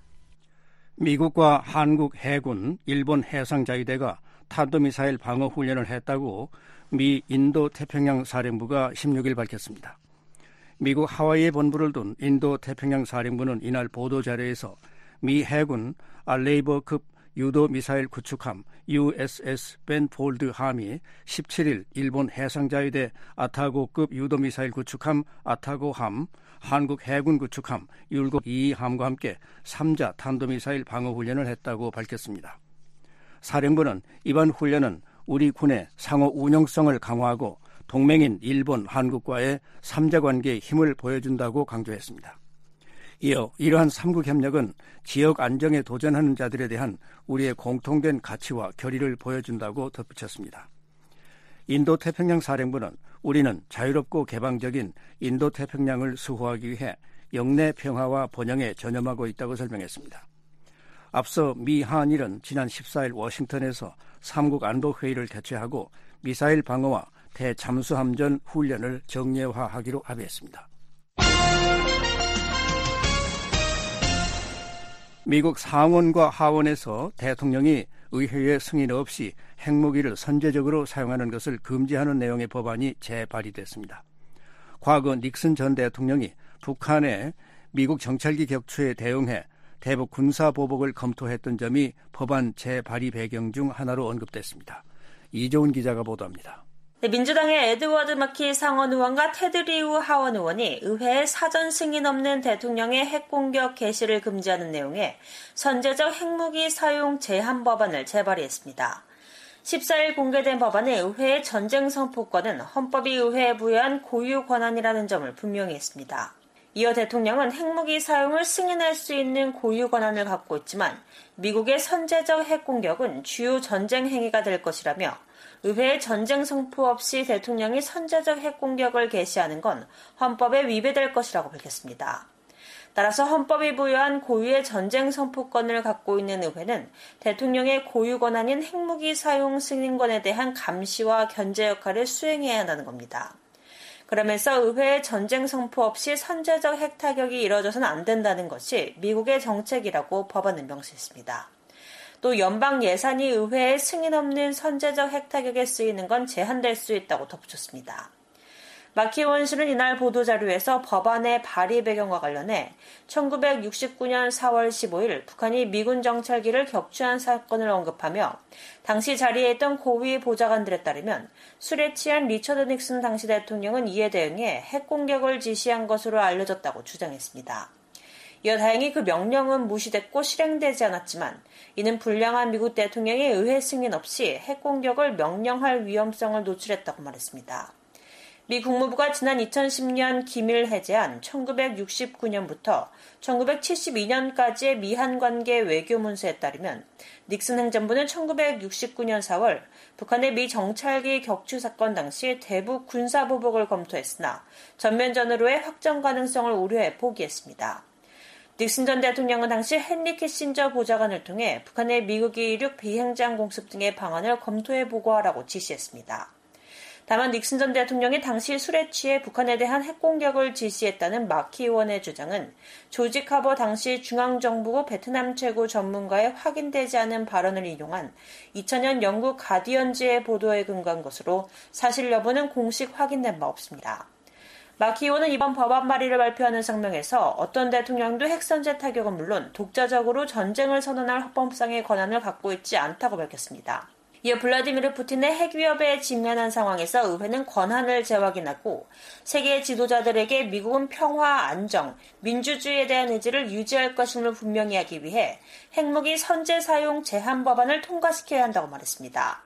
미국과 한국 해군, 일본 해상자위대가 탄도미사일 방어 훈련을 했다고 미 인도태평양 사령부가 십육 일 밝혔습니다. 미국 하와이에 본부를 둔 인도태평양 사령부는 이날 보도자료에서 미 해군 알레이버급 유도미사일 구축함 유에스에스 벤폴드 함이 십칠 일 일본 해상자위대 아타고급 유도미사일 구축함 아타고함, 한국 해군 구축함 율곡 이 함과 함께 삼 자 탄도미사일 방어훈련을 했다고 밝혔습니다. 사령부는 이번 훈련은 우리 군의 상호 운용성을 강화하고 동맹인 일본, 한국과의 삼 자 관계의 힘을 보여준다고 강조했습니다. 이어 이러한 삼국 협력은 지역 안정에 도전하는 자들에 대한 우리의 공통된 가치와 결의를 보여준다고 덧붙였습니다. 인도태평양 사령부는 우리는 자유롭고 개방적인 인도태평양을 수호하기 위해 영내 평화와 번영에 전념하고 있다고 설명했습니다. 앞서 미 한일은 지난 십사 일 워싱턴에서 삼국 안보회의를 개최하고 미사일 방어와 대잠수함전 훈련을 정례화하기로 합의했습니다. 미국 상원과 하원에서 대통령이 의회의 승인 없이 핵무기를 선제적으로 사용하는 것을 금지하는 내용의 법안이 재발의됐습니다. 과거 닉슨 전 대통령이 북한의 미국 정찰기 격추에 대응해 대북 군사보복을 검토했던 점이 법안 재발의 배경 중 하나로 언급됐습니다. 이조은 기자가 보도합니다. 네, 민주당의 에드워드 마키 상원 의원과 테드 리우 하원 의원이 의회에 사전 승인 없는 대통령의 핵공격 개시를 금지하는 내용의 선제적 핵무기 사용 제한 법안을 재발의했습니다. 십사 일 공개된 법안은 의회의 전쟁 선포권은 헌법이 의회에 부여한 고유 권한이라는 점을 분명히 했습니다. 이어 대통령은 핵무기 사용을 승인할 수 있는 고유 권한을 갖고 있지만 미국의 선제적 핵공격은 주요 전쟁 행위가 될 것이라며 의회의 전쟁 선포 없이 대통령이 선제적 핵공격을 개시하는 건 헌법에 위배될 것이라고 밝혔습니다. 따라서 헌법이 부여한 고유의 전쟁 선포권을 갖고 있는 의회는 대통령의 고유 권한인 핵무기 사용 승인권에 대한 감시와 견제 역할을 수행해야 한다는 겁니다. 그러면서 의회의 전쟁 선포 없이 선제적 핵 타격이 이뤄져서는 안 된다는 것이 미국의 정책이라고 법안은 명시했습니다. 또 연방 예산이 의회에 승인 없는 선제적 핵 타격에 쓰이는 건 제한될 수 있다고 덧붙였습니다. 마키원 씨는 이날 보도자료에서 법안의 발의 배경과 관련해 천구백육십구 년 사월 십오일 북한이 미군 정찰기를 격추한 사건을 언급하며 당시 자리에 있던 고위 보좌관들에 따르면 술에 취한 리처드 닉슨 당시 대통령은 이에 대응해 핵공격을 지시한 것으로 알려졌다고 주장했습니다. 이어 다행히 그 명령은 무시됐고 실행되지 않았지만 이는 불량한 미국 대통령의 의회 승인 없이 핵공격을 명령할 위험성을 노출했다고 말했습니다. 미 국무부가 지난 이천십 년 기밀 해제한 천구백육십구 년부터 천구백칠십이 년까지의 미한 관계 외교 문서에 따르면 닉슨 행정부는 천구백육십구 년 사월 북한의 미 정찰기 격추 사건 당시 대북 군사 보복을 검토했으나 전면전으로의 확정 가능성을 우려해 포기했습니다. 닉슨 전 대통령은 당시 헨리 키신저 보좌관을 통해 북한의 미국이 이륙 비행장 공습 등의 방안을 검토해 보고하라고 지시했습니다. 다만 닉슨 전 대통령이 당시 술에 취해 북한에 대한 핵공격을 지시했다는 마키 의원의 주장은 조지 카버 당시 중앙정부고 베트남 최고 전문가의 확인되지 않은 발언을 인용한 이천 년 영국 가디언지의 보도에 근거한 것으로 사실 여부는 공식 확인된 바 없습니다. 마키 의원은 이번 법안 발의를 발표하는 성명에서 어떤 대통령도 핵선제 타격은 물론 독자적으로 전쟁을 선언할 헌법상의 권한을 갖고 있지 않다고 밝혔습니다. 이어 블라디미르 푸틴의 핵 위협에 직면한 상황에서 의회는 권한을 재확인하고 세계 지도자들에게 미국은 평화, 안정, 민주주의에 대한 의지를 유지할 것임을 분명히 하기 위해 핵무기 선제 사용 제한 법안을 통과시켜야 한다고 말했습니다.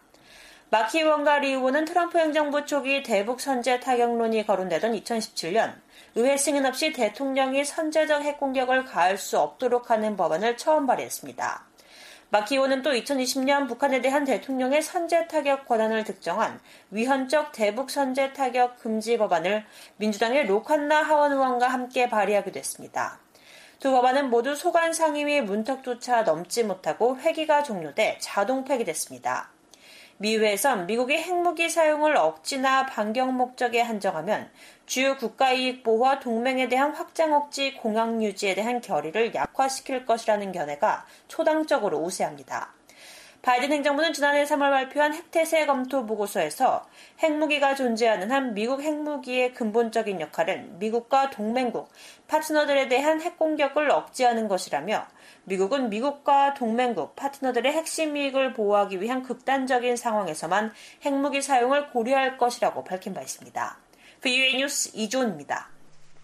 마키 의원과 리 의원은 트럼프 행정부 초기 대북 선제 타격론이 거론되던 이천십칠 년 의회 승인 없이 대통령이 선제적 핵공격을 가할 수 없도록 하는 법안을 처음 발의했습니다. 마키 의원은 또 이천이십 년 북한에 대한 대통령의 선제 타격 권한을 특정한 위헌적 대북 선제 타격 금지 법안을 민주당의 로칸나 하원 의원과 함께 발의하기도 했습니다. 두 법안은 모두 소관 상임위 문턱조차 넘지 못하고 회기가 종료돼 자동 폐기됐습니다. 미 의회에선 미국이 핵무기 사용을 억지나 반경 목적에 한정하면 주요 국가이익 보호와 동맹에 대한 확장 억지 공약 유지에 대한 결의를 약화시킬 것이라는 견해가 초당적으로 우세합니다. 바이든 행정부는 지난해 삼월 발표한 핵태세 검토 보고서에서 핵무기가 존재하는 한 미국 핵무기의 근본적인 역할은 미국과 동맹국, 파트너들에 대한 핵공격을 억제하는 것이라며 미국은 미국과 동맹국, 파트너들의 핵심 이익을 보호하기 위한 극단적인 상황에서만 핵무기 사용을 고려할 것이라고 밝힌 바 있습니다. 브이오에이 뉴스 이조은입니다.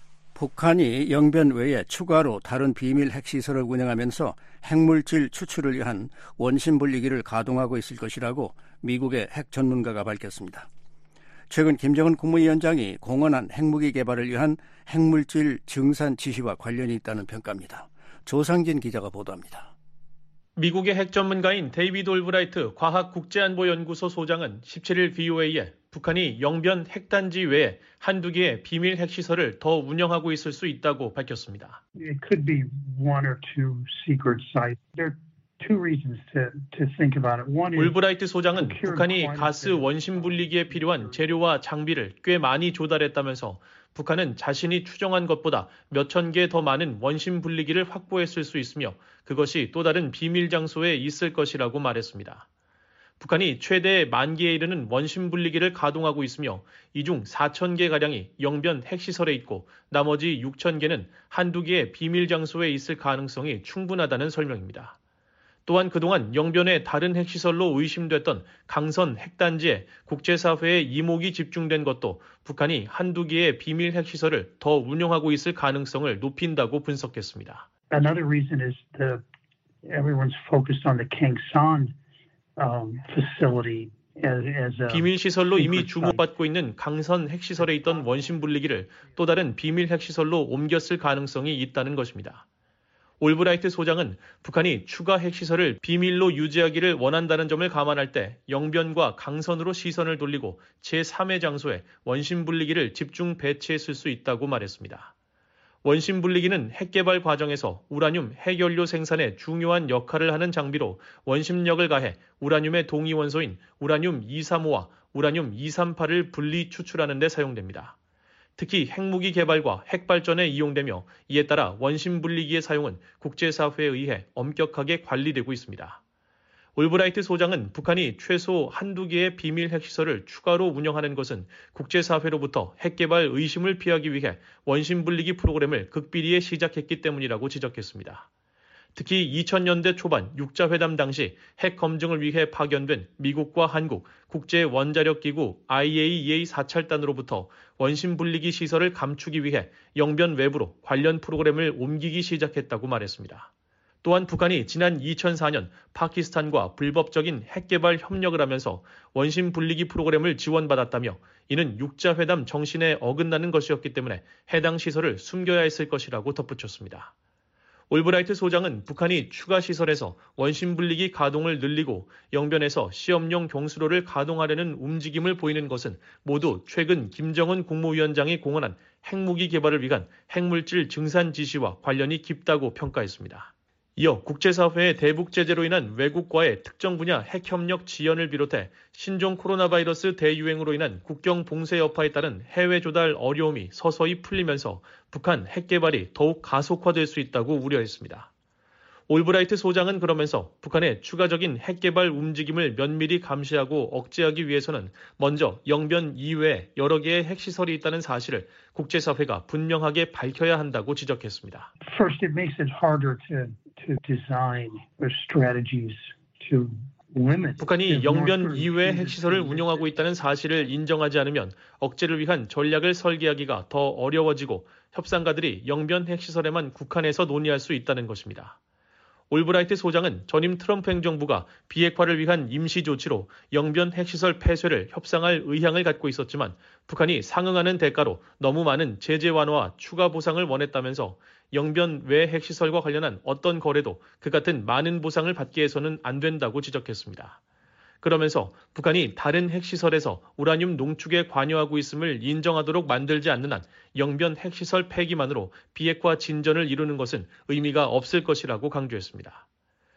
북한이 영변 외에 추가로 다른 비밀 핵시설을 운영하면서 핵물질 추출을 위한 원심 분리기를 가동하고 있을 것이라고 미국의 핵 전문가가 밝혔습니다. 최근 김정은 국무위원장이 공언한 핵무기 개발을 위한 핵물질 증산 지시와 관련이 있다는 평가입니다. 조상진 기자가 보도합니다. 미국의 핵 전문가인 데이비드 올브라이트 과학국제안보연구소 소장은 십칠 일 브이오에이에 북한이 영변 핵단지 외에 한두 개의 비밀 핵시설을 더 운영하고 있을 수 있다고 밝혔습니다. It could be one or two secret sites. There are two reasons to, to think about it. One is 올브라이트 소장은 북한이 가스 원심 분리기에 필요한 재료와 장비를 꽤 많이 조달했다면서 북한은 자신이 추정한 것보다 몇천 개 더 많은 원심 분리기를 확보했을 수 있으며 그것이 또 다른 비밀 장소에 있을 것이라고 말했습니다. 북한이 최대 만 개에 이르는 원심 분리기를 가동하고 있으며 이 중 사천 개가량이 영변 핵시설에 있고 나머지 육천 개는 한두 개의 비밀 장소에 있을 가능성이 충분하다는 설명입니다. 또한 그동안 영변의 다른 핵시설로 의심됐던 강선 핵단지에 국제사회의 이목이 집중된 것도 북한이 한두 개의 비밀 핵시설을 더 운영하고 있을 가능성을 높인다고 분석했습니다. Another reason is the everyone's focused on the Kangsan um, facility. 비밀 시설로 이미 주목받고 있는 강선 핵시설에 있던 원심 분리기를 또 다른 비밀 핵시설로 옮겼을 가능성이 있다는 것입니다. 올브라이트 소장은 북한이 추가 핵시설을 비밀로 유지하기를 원한다는 점을 감안할 때 영변과 강선으로 시선을 돌리고 제삼의 장소에 원심 분리기를 집중 배치했을 수 있다고 말했습니다. 원심 분리기는 핵개발 과정에서 우라늄 핵연료 생산에 중요한 역할을 하는 장비로 원심력을 가해 우라늄의 동위원소인 우라늄 이백삼십오와 우라늄 이백삼십팔을 분리 추출하는 데 사용됩니다. 특히 핵무기 개발과 핵발전에 이용되며 이에 따라 원심 분리기의 사용은 국제사회에 의해 엄격하게 관리되고 있습니다. 올브라이트 소장은 북한이 최소 한두 개의 비밀 핵시설을 추가로 운영하는 것은 국제사회로부터 핵개발 의심을 피하기 위해 원심 분리기 프로그램을 극비리에 시작했기 때문이라고 지적했습니다. 특히 이천 년대 초반 육자회담 당시 핵 검증을 위해 파견된 미국과 한국 국제원자력기구 아이에이이에이 사찰단으로부터 원심 분리기 시설을 감추기 위해 영변 외부로 관련 프로그램을 옮기기 시작했다고 말했습니다. 또한 북한이 지난 이천사 년 파키스탄과 불법적인 핵개발 협력을 하면서 원심 분리기 프로그램을 지원받았다며 이는 육자회담 정신에 어긋나는 것이었기 때문에 해당 시설을 숨겨야 했을 것이라고 덧붙였습니다. 올브라이트 소장은 북한이 추가 시설에서 원심 분리기 가동을 늘리고 영변에서 시험용 경수로를 가동하려는 움직임을 보이는 것은 모두 최근 김정은 국무위원장이 공언한 핵무기 개발을 위한 핵물질 증산 지시와 관련이 깊다고 평가했습니다. 이어 국제사회의 대북 제재로 인한 외국과의 특정 분야 핵협력 지연을 비롯해 신종 코로나 바이러스 대유행으로 인한 국경 봉쇄 여파에 따른 해외 조달 어려움이 서서히 풀리면서 북한 핵개발이 더욱 가속화될 수 있다고 우려했습니다. 올브라이트 소장은 그러면서 북한의 추가적인 핵개발 움직임을 면밀히 감시하고 억제하기 위해서는 먼저 영변 이외에 여러 개의 핵시설이 있다는 사실을 국제사회가 분명하게 밝혀야 한다고 지적했습니다. First, it makes it harder to, to design strategies to limit. 북한이 영변 이외의 핵시설을 운영하고 있다는 사실을 인정하지 않으면 억제를 위한 전략을 설계하기가 더 어려워지고 협상가들이 영변 핵시설에만 국한해서 논의할 수 있다는 것입니다. 올브라이트 소장은 전임 트럼프 행정부가 비핵화를 위한 임시 조치로 영변 핵시설 폐쇄를 협상할 의향을 갖고 있었지만 북한이 상응하는 대가로 너무 많은 제재 완화와 추가 보상을 원했다면서 영변 외 핵시설과 관련한 어떤 거래도 그 같은 많은 보상을 받기 위해서는 안 된다고 지적했습니다. 그러면서 북한이 다른 핵시설에서 우라늄 농축에 관여하고 있음을 인정하도록 만들지 않는 한 영변 핵시설 폐기만으로 비핵화 진전을 이루는 것은 의미가 없을 것이라고 강조했습니다.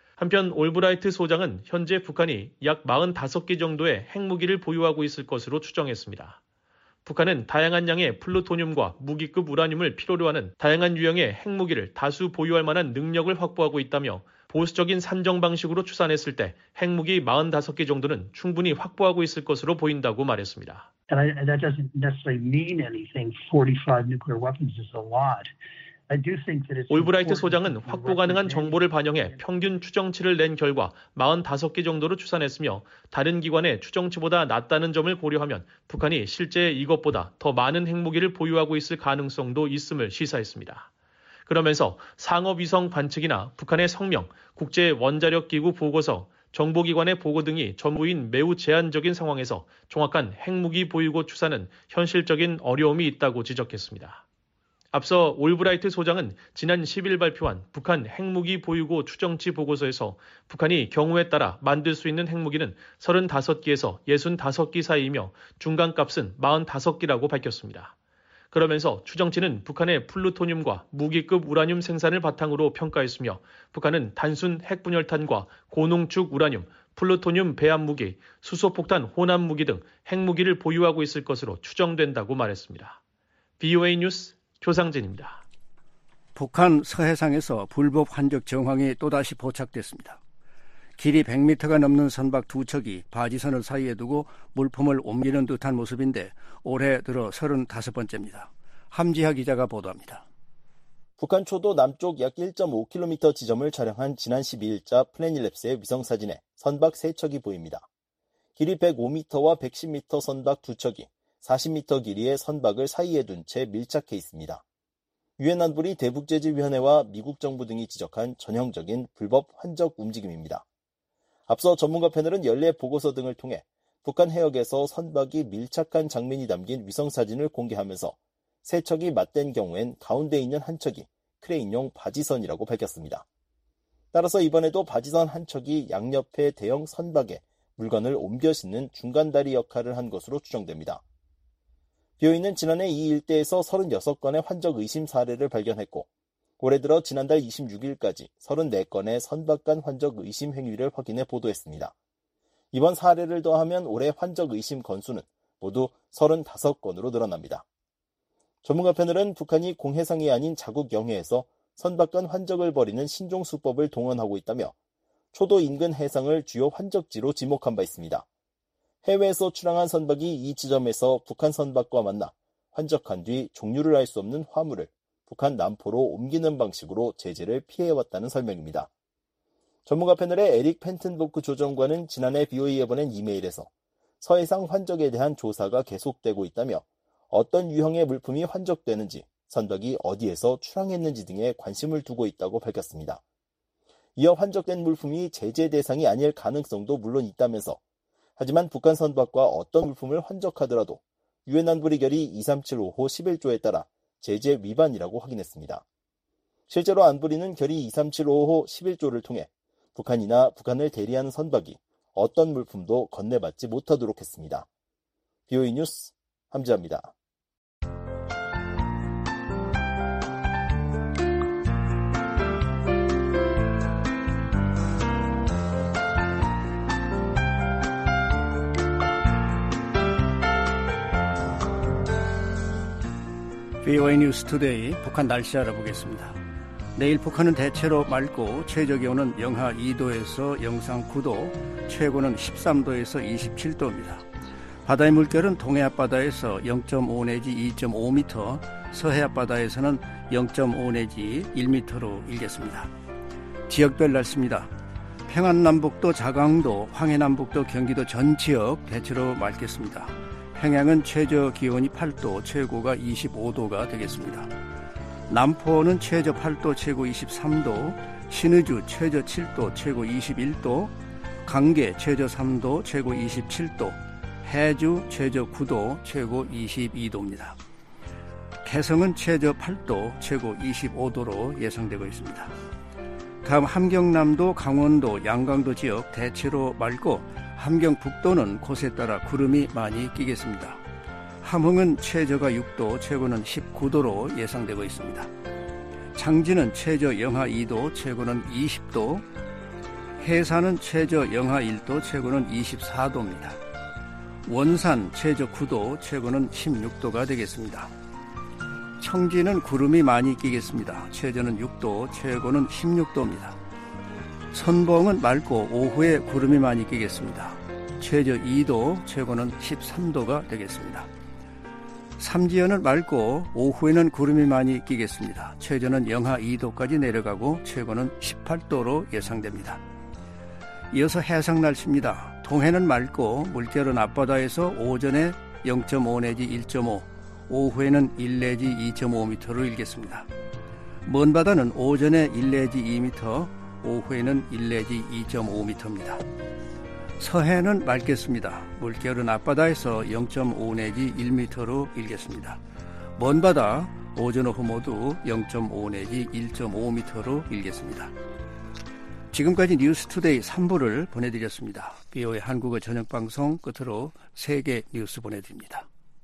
한편 올브라이트 소장은 현재 북한이 약 사십오 개 정도의 핵무기를 보유하고 있을 것으로 추정했습니다. 북한은 다양한 양의 플루토늄과 무기급 우라늄을 필요로 하는 다양한 유형의 핵무기를 다수 보유할 만한 능력을 확보하고 있다며 보수적인 산정 방식으로 추산했을 때 핵무기 사십오 개 정도는 충분히 확보하고 있을 것으로 보인다고 말했습니다. And I, that doesn't necessarily mean anything. forty-five nuclear weapons is a lot. I do think that it's 올브라이트 소장은 확보 가능한 정보를 반영해 평균 추정치를 낸 결과 사십오 개 정도로 추산했으며 다른 기관의 추정치보다 낮다는 점을 고려하면 북한이 실제 이것보다 더 많은 핵무기를 보유하고 있을 가능성도 있음을 시사했습니다. 그러면서 상업위성 관측이나 북한의 성명, 국제원자력기구 보고서, 정보기관의 보고 등이 전부인 매우 제한적인 상황에서 정확한 핵무기 보유고 추산은 현실적인 어려움이 있다고 지적했습니다. 앞서 올브라이트 소장은 지난 십 일 발표한 북한 핵무기 보유고 추정치 보고서에서 북한이 경우에 따라 만들 수 있는 핵무기는 서른다섯 기에서 육십오 기 사이이며 중간값은 사십오 기라고 밝혔습니다. 그러면서 추정치는 북한의 플루토늄과 무기급 우라늄 생산을 바탕으로 평가했으며 북한은 단순 핵분열탄과 고농축 우라늄, 플루토늄 배합무기, 수소폭탄 혼합무기 등 핵무기를 보유하고 있을 것으로 추정된다고 말했습니다. 브이오에이 뉴스 조상진입니다. 북한 서해상에서 불법 환적 정황이 또다시 포착됐습니다. 길이 백 미터가 넘는 선박 두 척이 바지선을 사이에 두고 물품을 옮기는 듯한 모습인데 올해 들어 서른다섯 번째입니다. 함지하 기자가 보도합니다. 북한 초도 남쪽 약 일 점 오 킬로미터 지점을 촬영한 지난 십이 일자 플래닛랩스의 위성사진에 선박 세 척이 보입니다. 길이 백오 미터와 백십 미터 선박 두 척이 사십 미터 길이의 선박을 사이에 둔 채 밀착해 있습니다. 유엔 안보리 대북제재위원회와 미국 정부 등이 지적한 전형적인 불법 환적 움직임입니다. 앞서 전문가 패널은 연례 보고서 등을 통해 북한 해역에서 선박이 밀착한 장면이 담긴 위성사진을 공개하면서 세 척이 맞댄 경우엔 가운데 있는 한 척이 크레인용 바지선이라고 밝혔습니다. 따라서 이번에도 바지선 한 척이 양옆의 대형 선박에 물건을 옮겨 싣는 중간다리 역할을 한 것으로 추정됩니다. 비오이는 지난해 이 일대에서 서른여섯 건의 환적 의심 사례를 발견했고 올해 들어 지난달 이십육 일까지 서른네 건의 선박 간 환적 의심 행위를 확인해 보도했습니다. 이번 사례를 더하면 올해 환적 의심 건수는 모두 서른다섯 건으로 늘어납니다. 전문가 패널은 북한이 공해상이 아닌 자국 영해에서 선박 간 환적을 벌이는 신종 수법을 동원하고 있다며 초도 인근 해상을 주요 환적지로 지목한 바 있습니다. 해외에서 출항한 선박이 이 지점에서 북한 선박과 만나 환적한 뒤 종류를 알 수 없는 화물을 북한 남포로 옮기는 방식으로 제재를 피해왔다는 설명입니다. 전문가 패널의 에릭 펜튼보크 조정관은 지난해 비오이에 보낸 이메일에서 서해상 환적에 대한 조사가 계속되고 있다며 어떤 유형의 물품이 환적되는지, 선박이 어디에서 출항했는지 등에 관심을 두고 있다고 밝혔습니다. 이어 환적된 물품이 제재 대상이 아닐 가능성도 물론 있다면서 하지만 북한 선박과 어떤 물품을 환적하더라도 유엔 안보리 결의 이삼칠오 호 십일 조에 따라 제재 위반이라고 확인했습니다. 실제로 안보리는 결의 이삼칠오 호 십일 조를 통해 북한이나 북한을 대리하는 선박이 어떤 물품도 건네받지 못하도록 했습니다. 비오이 뉴스 함지아입니다. 비오이 뉴스 투데이 북한 날씨 알아보겠습니다. 내일 북한은 대체로 맑고 최저 기온은 영하 이 도에서 영상 구 도, 최고는 십삼 도에서 이십칠 도입니다. 바다의 물결은 동해 앞바다에서 영 점 오 내지 이 점 오 미터, 서해 앞바다에서는 영 점 오 내지 일 미터로 일겠습니다. 지역별 날씨입니다. 평안남북도, 자강도, 황해남북도, 경기도 전 지역 대체로 맑겠습니다. 평양은 최저 기온이 팔 도, 최고가 이십오 도가 되겠습니다. 남포는 최저 팔 도, 최고 이십삼 도, 신의주 최저 칠 도, 최고 이십일 도, 강계 최저 삼 도, 최고 이십칠 도, 해주 최저 구 도, 최고 이십이 도입니다. 개성은 최저 팔 도, 최고 이십오 도로 예상되고 있습니다. 다음 함경남도, 강원도, 양강도 지역 대체로 맑고 함경북도는 곳에 따라 구름이 많이 끼겠습니다. 함흥은 최저가 육 도, 최고는 십구 도로 예상되고 있습니다. 장진은 최저 영하 이 도, 최고는 이십 도, 해산은 최저 영하 일 도, 최고는 이십사 도입니다. 원산 최저 구 도, 최고는 십육 도가 되겠습니다. 청진은 구름이 많이 끼겠습니다. 최저는 육 도, 최고는 십육 도입니다. 선봉은 맑고 오후에 구름이 많이 끼겠습니다. 최저 이 도, 최고는 십삼 도가 되겠습니다. 삼지연은 맑고 오후에는 구름이 많이 끼겠습니다. 최저는 영하 이 도까지 내려가고 최고는 십팔 도로 예상됩니다. 이어서 해상 날씨입니다. 동해는 맑고 물결은 앞바다에서 오전에 영 점 오 내지 일 점 오, 오후에는 일 내지 이 점 오 미터로 일겠습니다. 먼 바다는 오전에 일 내지 이 미터, 오후에는 일 내지 이 점 오 미터입니다. 서해는 맑겠습니다. 물결은 앞바다에서 영 점 오 내지 일 미터로 일겠습니다. 먼 바다 오전 오후 모두 영 점 오 내지 일 점 오 미터로 일겠습니다. 지금까지 뉴스투데이 삼 부를 보내드렸습니다. 비오의 한국어 저녁방송 끝으로 세계 뉴스 보내드립니다.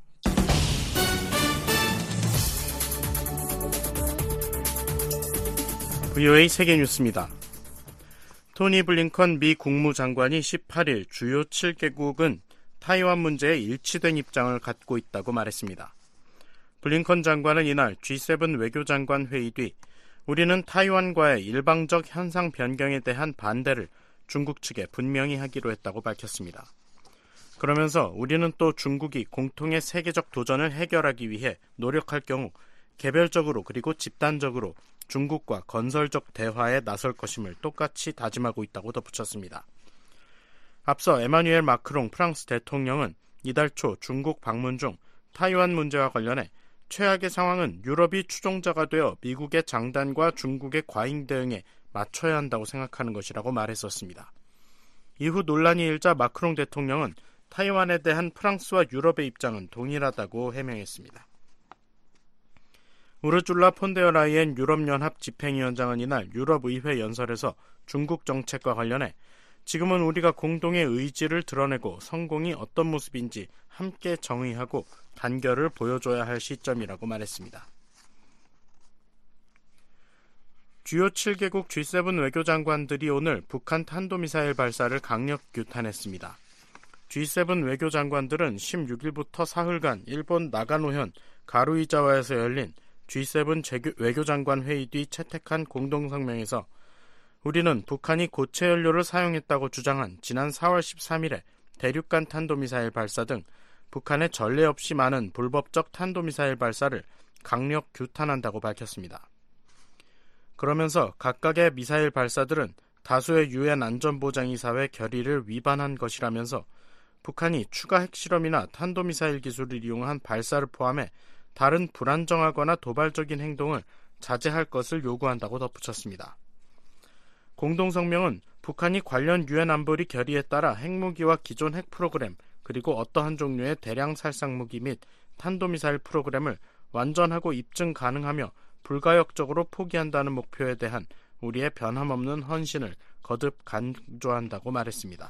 비오의 세계 뉴스입니다. 토니 블링컨 미 국무장관이 십팔 일 주요 칠 개국은 타이완 문제에 일치된 입장을 갖고 있다고 말했습니다. 블링컨 장관은 이날 지 세븐 외교장관 회의 뒤 우리는 타이완과의 일방적 현상 변경에 대한 반대를 중국 측에 분명히 하기로 했다고 밝혔습니다. 그러면서 우리는 또 중국이 공통의 세계적 도전을 해결하기 위해 노력할 경우 개별적으로 그리고 집단적으로 중국과 건설적 대화에 나설 것임을 똑같이 다짐하고 있다고 덧붙였습니다. 앞서 에마뉘엘 마크롱 프랑스 대통령은 이달 초 중국 방문 중 타이완 문제와 관련해 최악의 상황은 유럽이 추종자가 되어 미국의 장단과 중국의 과잉 대응에 맞춰야 한다고 생각하는 것이라고 말했었습니다. 이후 논란이 일자 마크롱 대통령은 타이완에 대한 프랑스와 유럽의 입장은 동일하다고 해명했습니다. 우르줄라 폰데어 라이엔 유럽연합 집행위원장은 이날 유럽의회 연설에서 중국 정책과 관련해 지금은 우리가 공동의 의지를 드러내고 성공이 어떤 모습인지 함께 정의하고 단결을 보여줘야 할 시점이라고 말했습니다. 주요 칠 개국 지 세븐 외교장관들이 오늘 북한 탄도미사일 발사를 강력 규탄했습니다. 지 세븐 외교장관들은 십육 일부터 사흘간 일본 나가노현 가루이자와에서 열린 지 세븐 외교장관 회의 뒤 채택한 공동성명에서 우리는 북한이 고체 연료를 사용했다고 주장한 지난 사월 십삼일에 대륙간 탄도미사일 발사 등 북한의 전례 없이 많은 불법적 탄도미사일 발사를 강력 규탄한다고 밝혔습니다. 그러면서 각각의 미사일 발사들은 다수의 유엔 안전보장이사회 결의를 위반한 것이라면서 북한이 추가 핵실험이나 탄도미사일 기술을 이용한 발사를 포함해 다른 불안정하거나 도발적인 행동을 자제할 것을 요구한다고 덧붙였습니다. 공동성명은 북한이 관련 유엔 안보리 결의에 따라 핵무기와 기존 핵 프로그램 그리고 어떠한 종류의 대량 살상무기 및 탄도미사일 프로그램을 완전하고 입증 가능하며 불가역적으로 포기한다는 목표에 대한 우리의 변함없는 헌신을 거듭 강조한다고 말했습니다.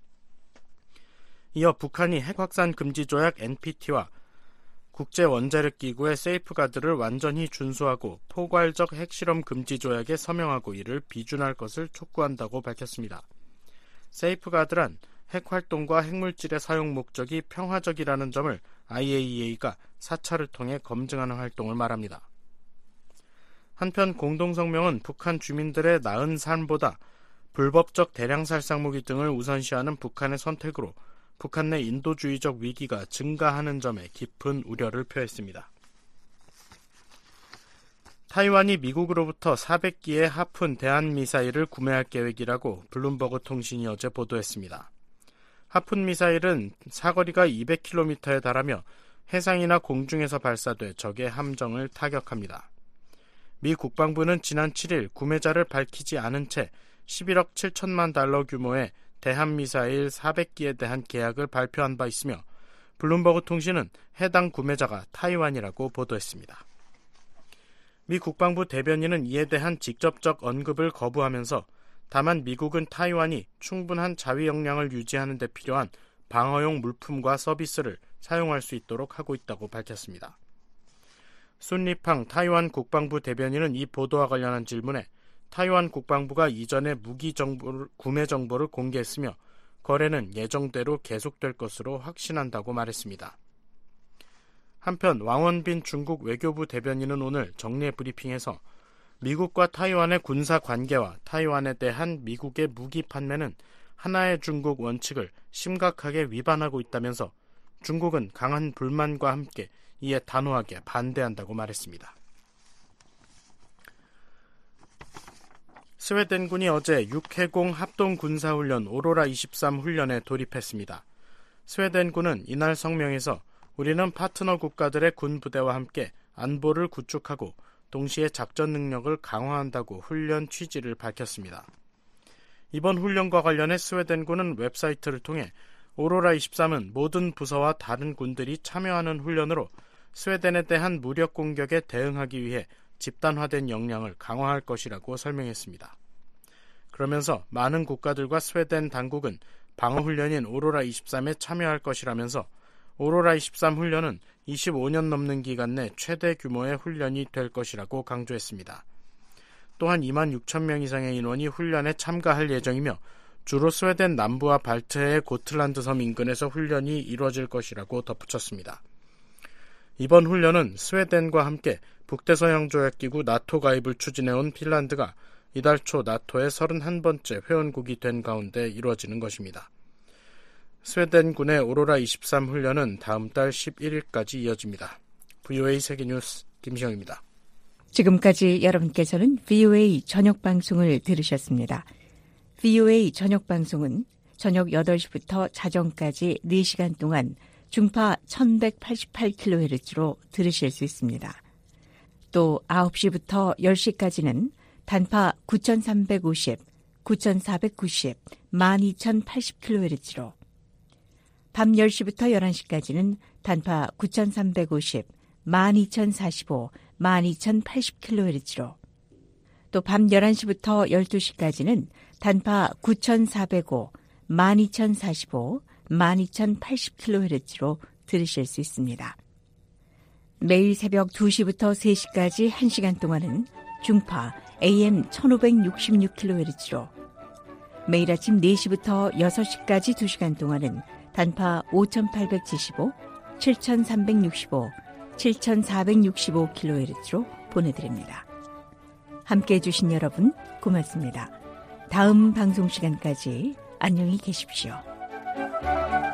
이어 북한이 핵확산 금지 조약 엔피티와 국제원자력기구의 세이프가드를 완전히 준수하고 포괄적 핵실험 금지 조약에 서명하고 이를 비준할 것을 촉구한다고 밝혔습니다. 세이프가드란 핵활동과 핵물질의 사용 목적이 평화적이라는 점을 아이에이이에이가 사찰을 통해 검증하는 활동을 말합니다. 한편 공동성명은 북한 주민들의 나은 삶보다 불법적 대량살상무기 등을 우선시하는 북한의 선택으로 북한 내 인도주의적 위기가 증가하는 점에 깊은 우려를 표했습니다. 타이완이 미국으로부터 사백 기의 하푼 대한미사일을 구매할 계획이라고 블룸버그 통신이 어제 보도했습니다. 하푼 미사일은 사거리가 이백 킬로미터에 달하며 해상이나 공중에서 발사돼 적의 함정을 타격합니다. 미 국방부는 지난 칠일 구매자를 밝히지 않은 채 십일억 칠천만 달러 규모의 대한미사일 사백 기에 대한 계약을 발표한 바 있으며 블룸버그 통신은 해당 구매자가 타이완이라고 보도했습니다. 미 국방부 대변인은 이에 대한 직접적 언급을 거부하면서 다만 미국은 타이완이 충분한 자위 역량을 유지하는 데 필요한 방어용 물품과 서비스를 사용할 수 있도록 하고 있다고 밝혔습니다. 순리팡 타이완 국방부 대변인은 이 보도와 관련한 질문에 타이완 국방부가 이전에 무기 정보를, 구매 정보를 공개했으며 거래는 예정대로 계속될 것으로 확신한다고 말했습니다. 한편 왕원빈 중국 외교부 대변인은 오늘 정례 브리핑에서 미국과 타이완의 군사 관계와 타이완에 대한 미국의 무기 판매는 하나의 중국 원칙을 심각하게 위반하고 있다면서 중국은 강한 불만과 함께 이에 단호하게 반대한다고 말했습니다. 스웨덴군이 어제 육해공 합동군사훈련 오로라 이십삼 훈련에 돌입했습니다. 스웨덴군은 이날 성명에서 우리는 파트너 국가들의 군 부대와 함께 안보를 구축하고 동시에 작전 능력을 강화한다고 훈련 취지를 밝혔습니다. 이번 훈련과 관련해 스웨덴군은 웹사이트를 통해 오로라 이십삼은 모든 부서와 다른 군들이 참여하는 훈련으로 스웨덴에 대한 무력 공격에 대응하기 위해 집단화된 역량을 강화할 것이라고 설명했습니다. 그러면서 많은 국가들과 스웨덴 당국은 방어훈련인 오로라 이십삼에 참여할 것이라면서 오로라 이십삼 훈련은 이십오 년 넘는 기간 내 최대 규모의 훈련이 될 것이라고 강조했습니다. 또한 이만 육천 명 이상의 인원이 훈련에 참가할 예정이며 주로 스웨덴 남부와 발트해의 고틀란드 섬 인근에서 훈련이 이루어질 것이라고 덧붙였습니다. 이번 훈련은 스웨덴과 함께 북대서양 조약기구 나토 가입을 추진해온 핀란드가 이달 초 나토의 서른한 번째 회원국이 된 가운데 이루어지는 것입니다. 스웨덴군의 오로라 이십삼 훈련은 다음 달 십일일까지 이어집니다. 브이오에이 세계뉴스 김시영입니다. 지금까지 여러분께서는 브이오에이 저녁방송을 들으셨습니다. 브이오에이 저녁방송은 저녁 여덟 시부터 자정까지 네 시간 동안 중파 천백팔십팔 킬로헤르츠로 들으실 수 있습니다. 또 아홉 시부터 열 시까지는 단파 구천삼백오십, 구천사백구십, 만 이천팔십 킬로헤르츠로 밤 열 시부터 열한 시까지는 단파 구천삼백오십, 만 이천사십오, 만 이천팔십 킬로헤르츠로 또 밤 열한 시부터 열두 시까지는 단파 구천사백오, 만 이천사십오, 만 이천팔십 킬로헤르츠로 들으실 수 있습니다. 매일 새벽 두 시부터 세 시까지 한 시간 동안은 중파 에이엠 천오백육십육 킬로헤르츠로 매일 아침 네 시부터 여섯 시까지 두 시간 동안은 단파 오천팔백칠십오, 칠천삼백육십오, 칠천사백육십오 킬로헤르츠로 보내드립니다. 함께해 주신 여러분 고맙습니다. 다음 방송 시간까지 안녕히 계십시오.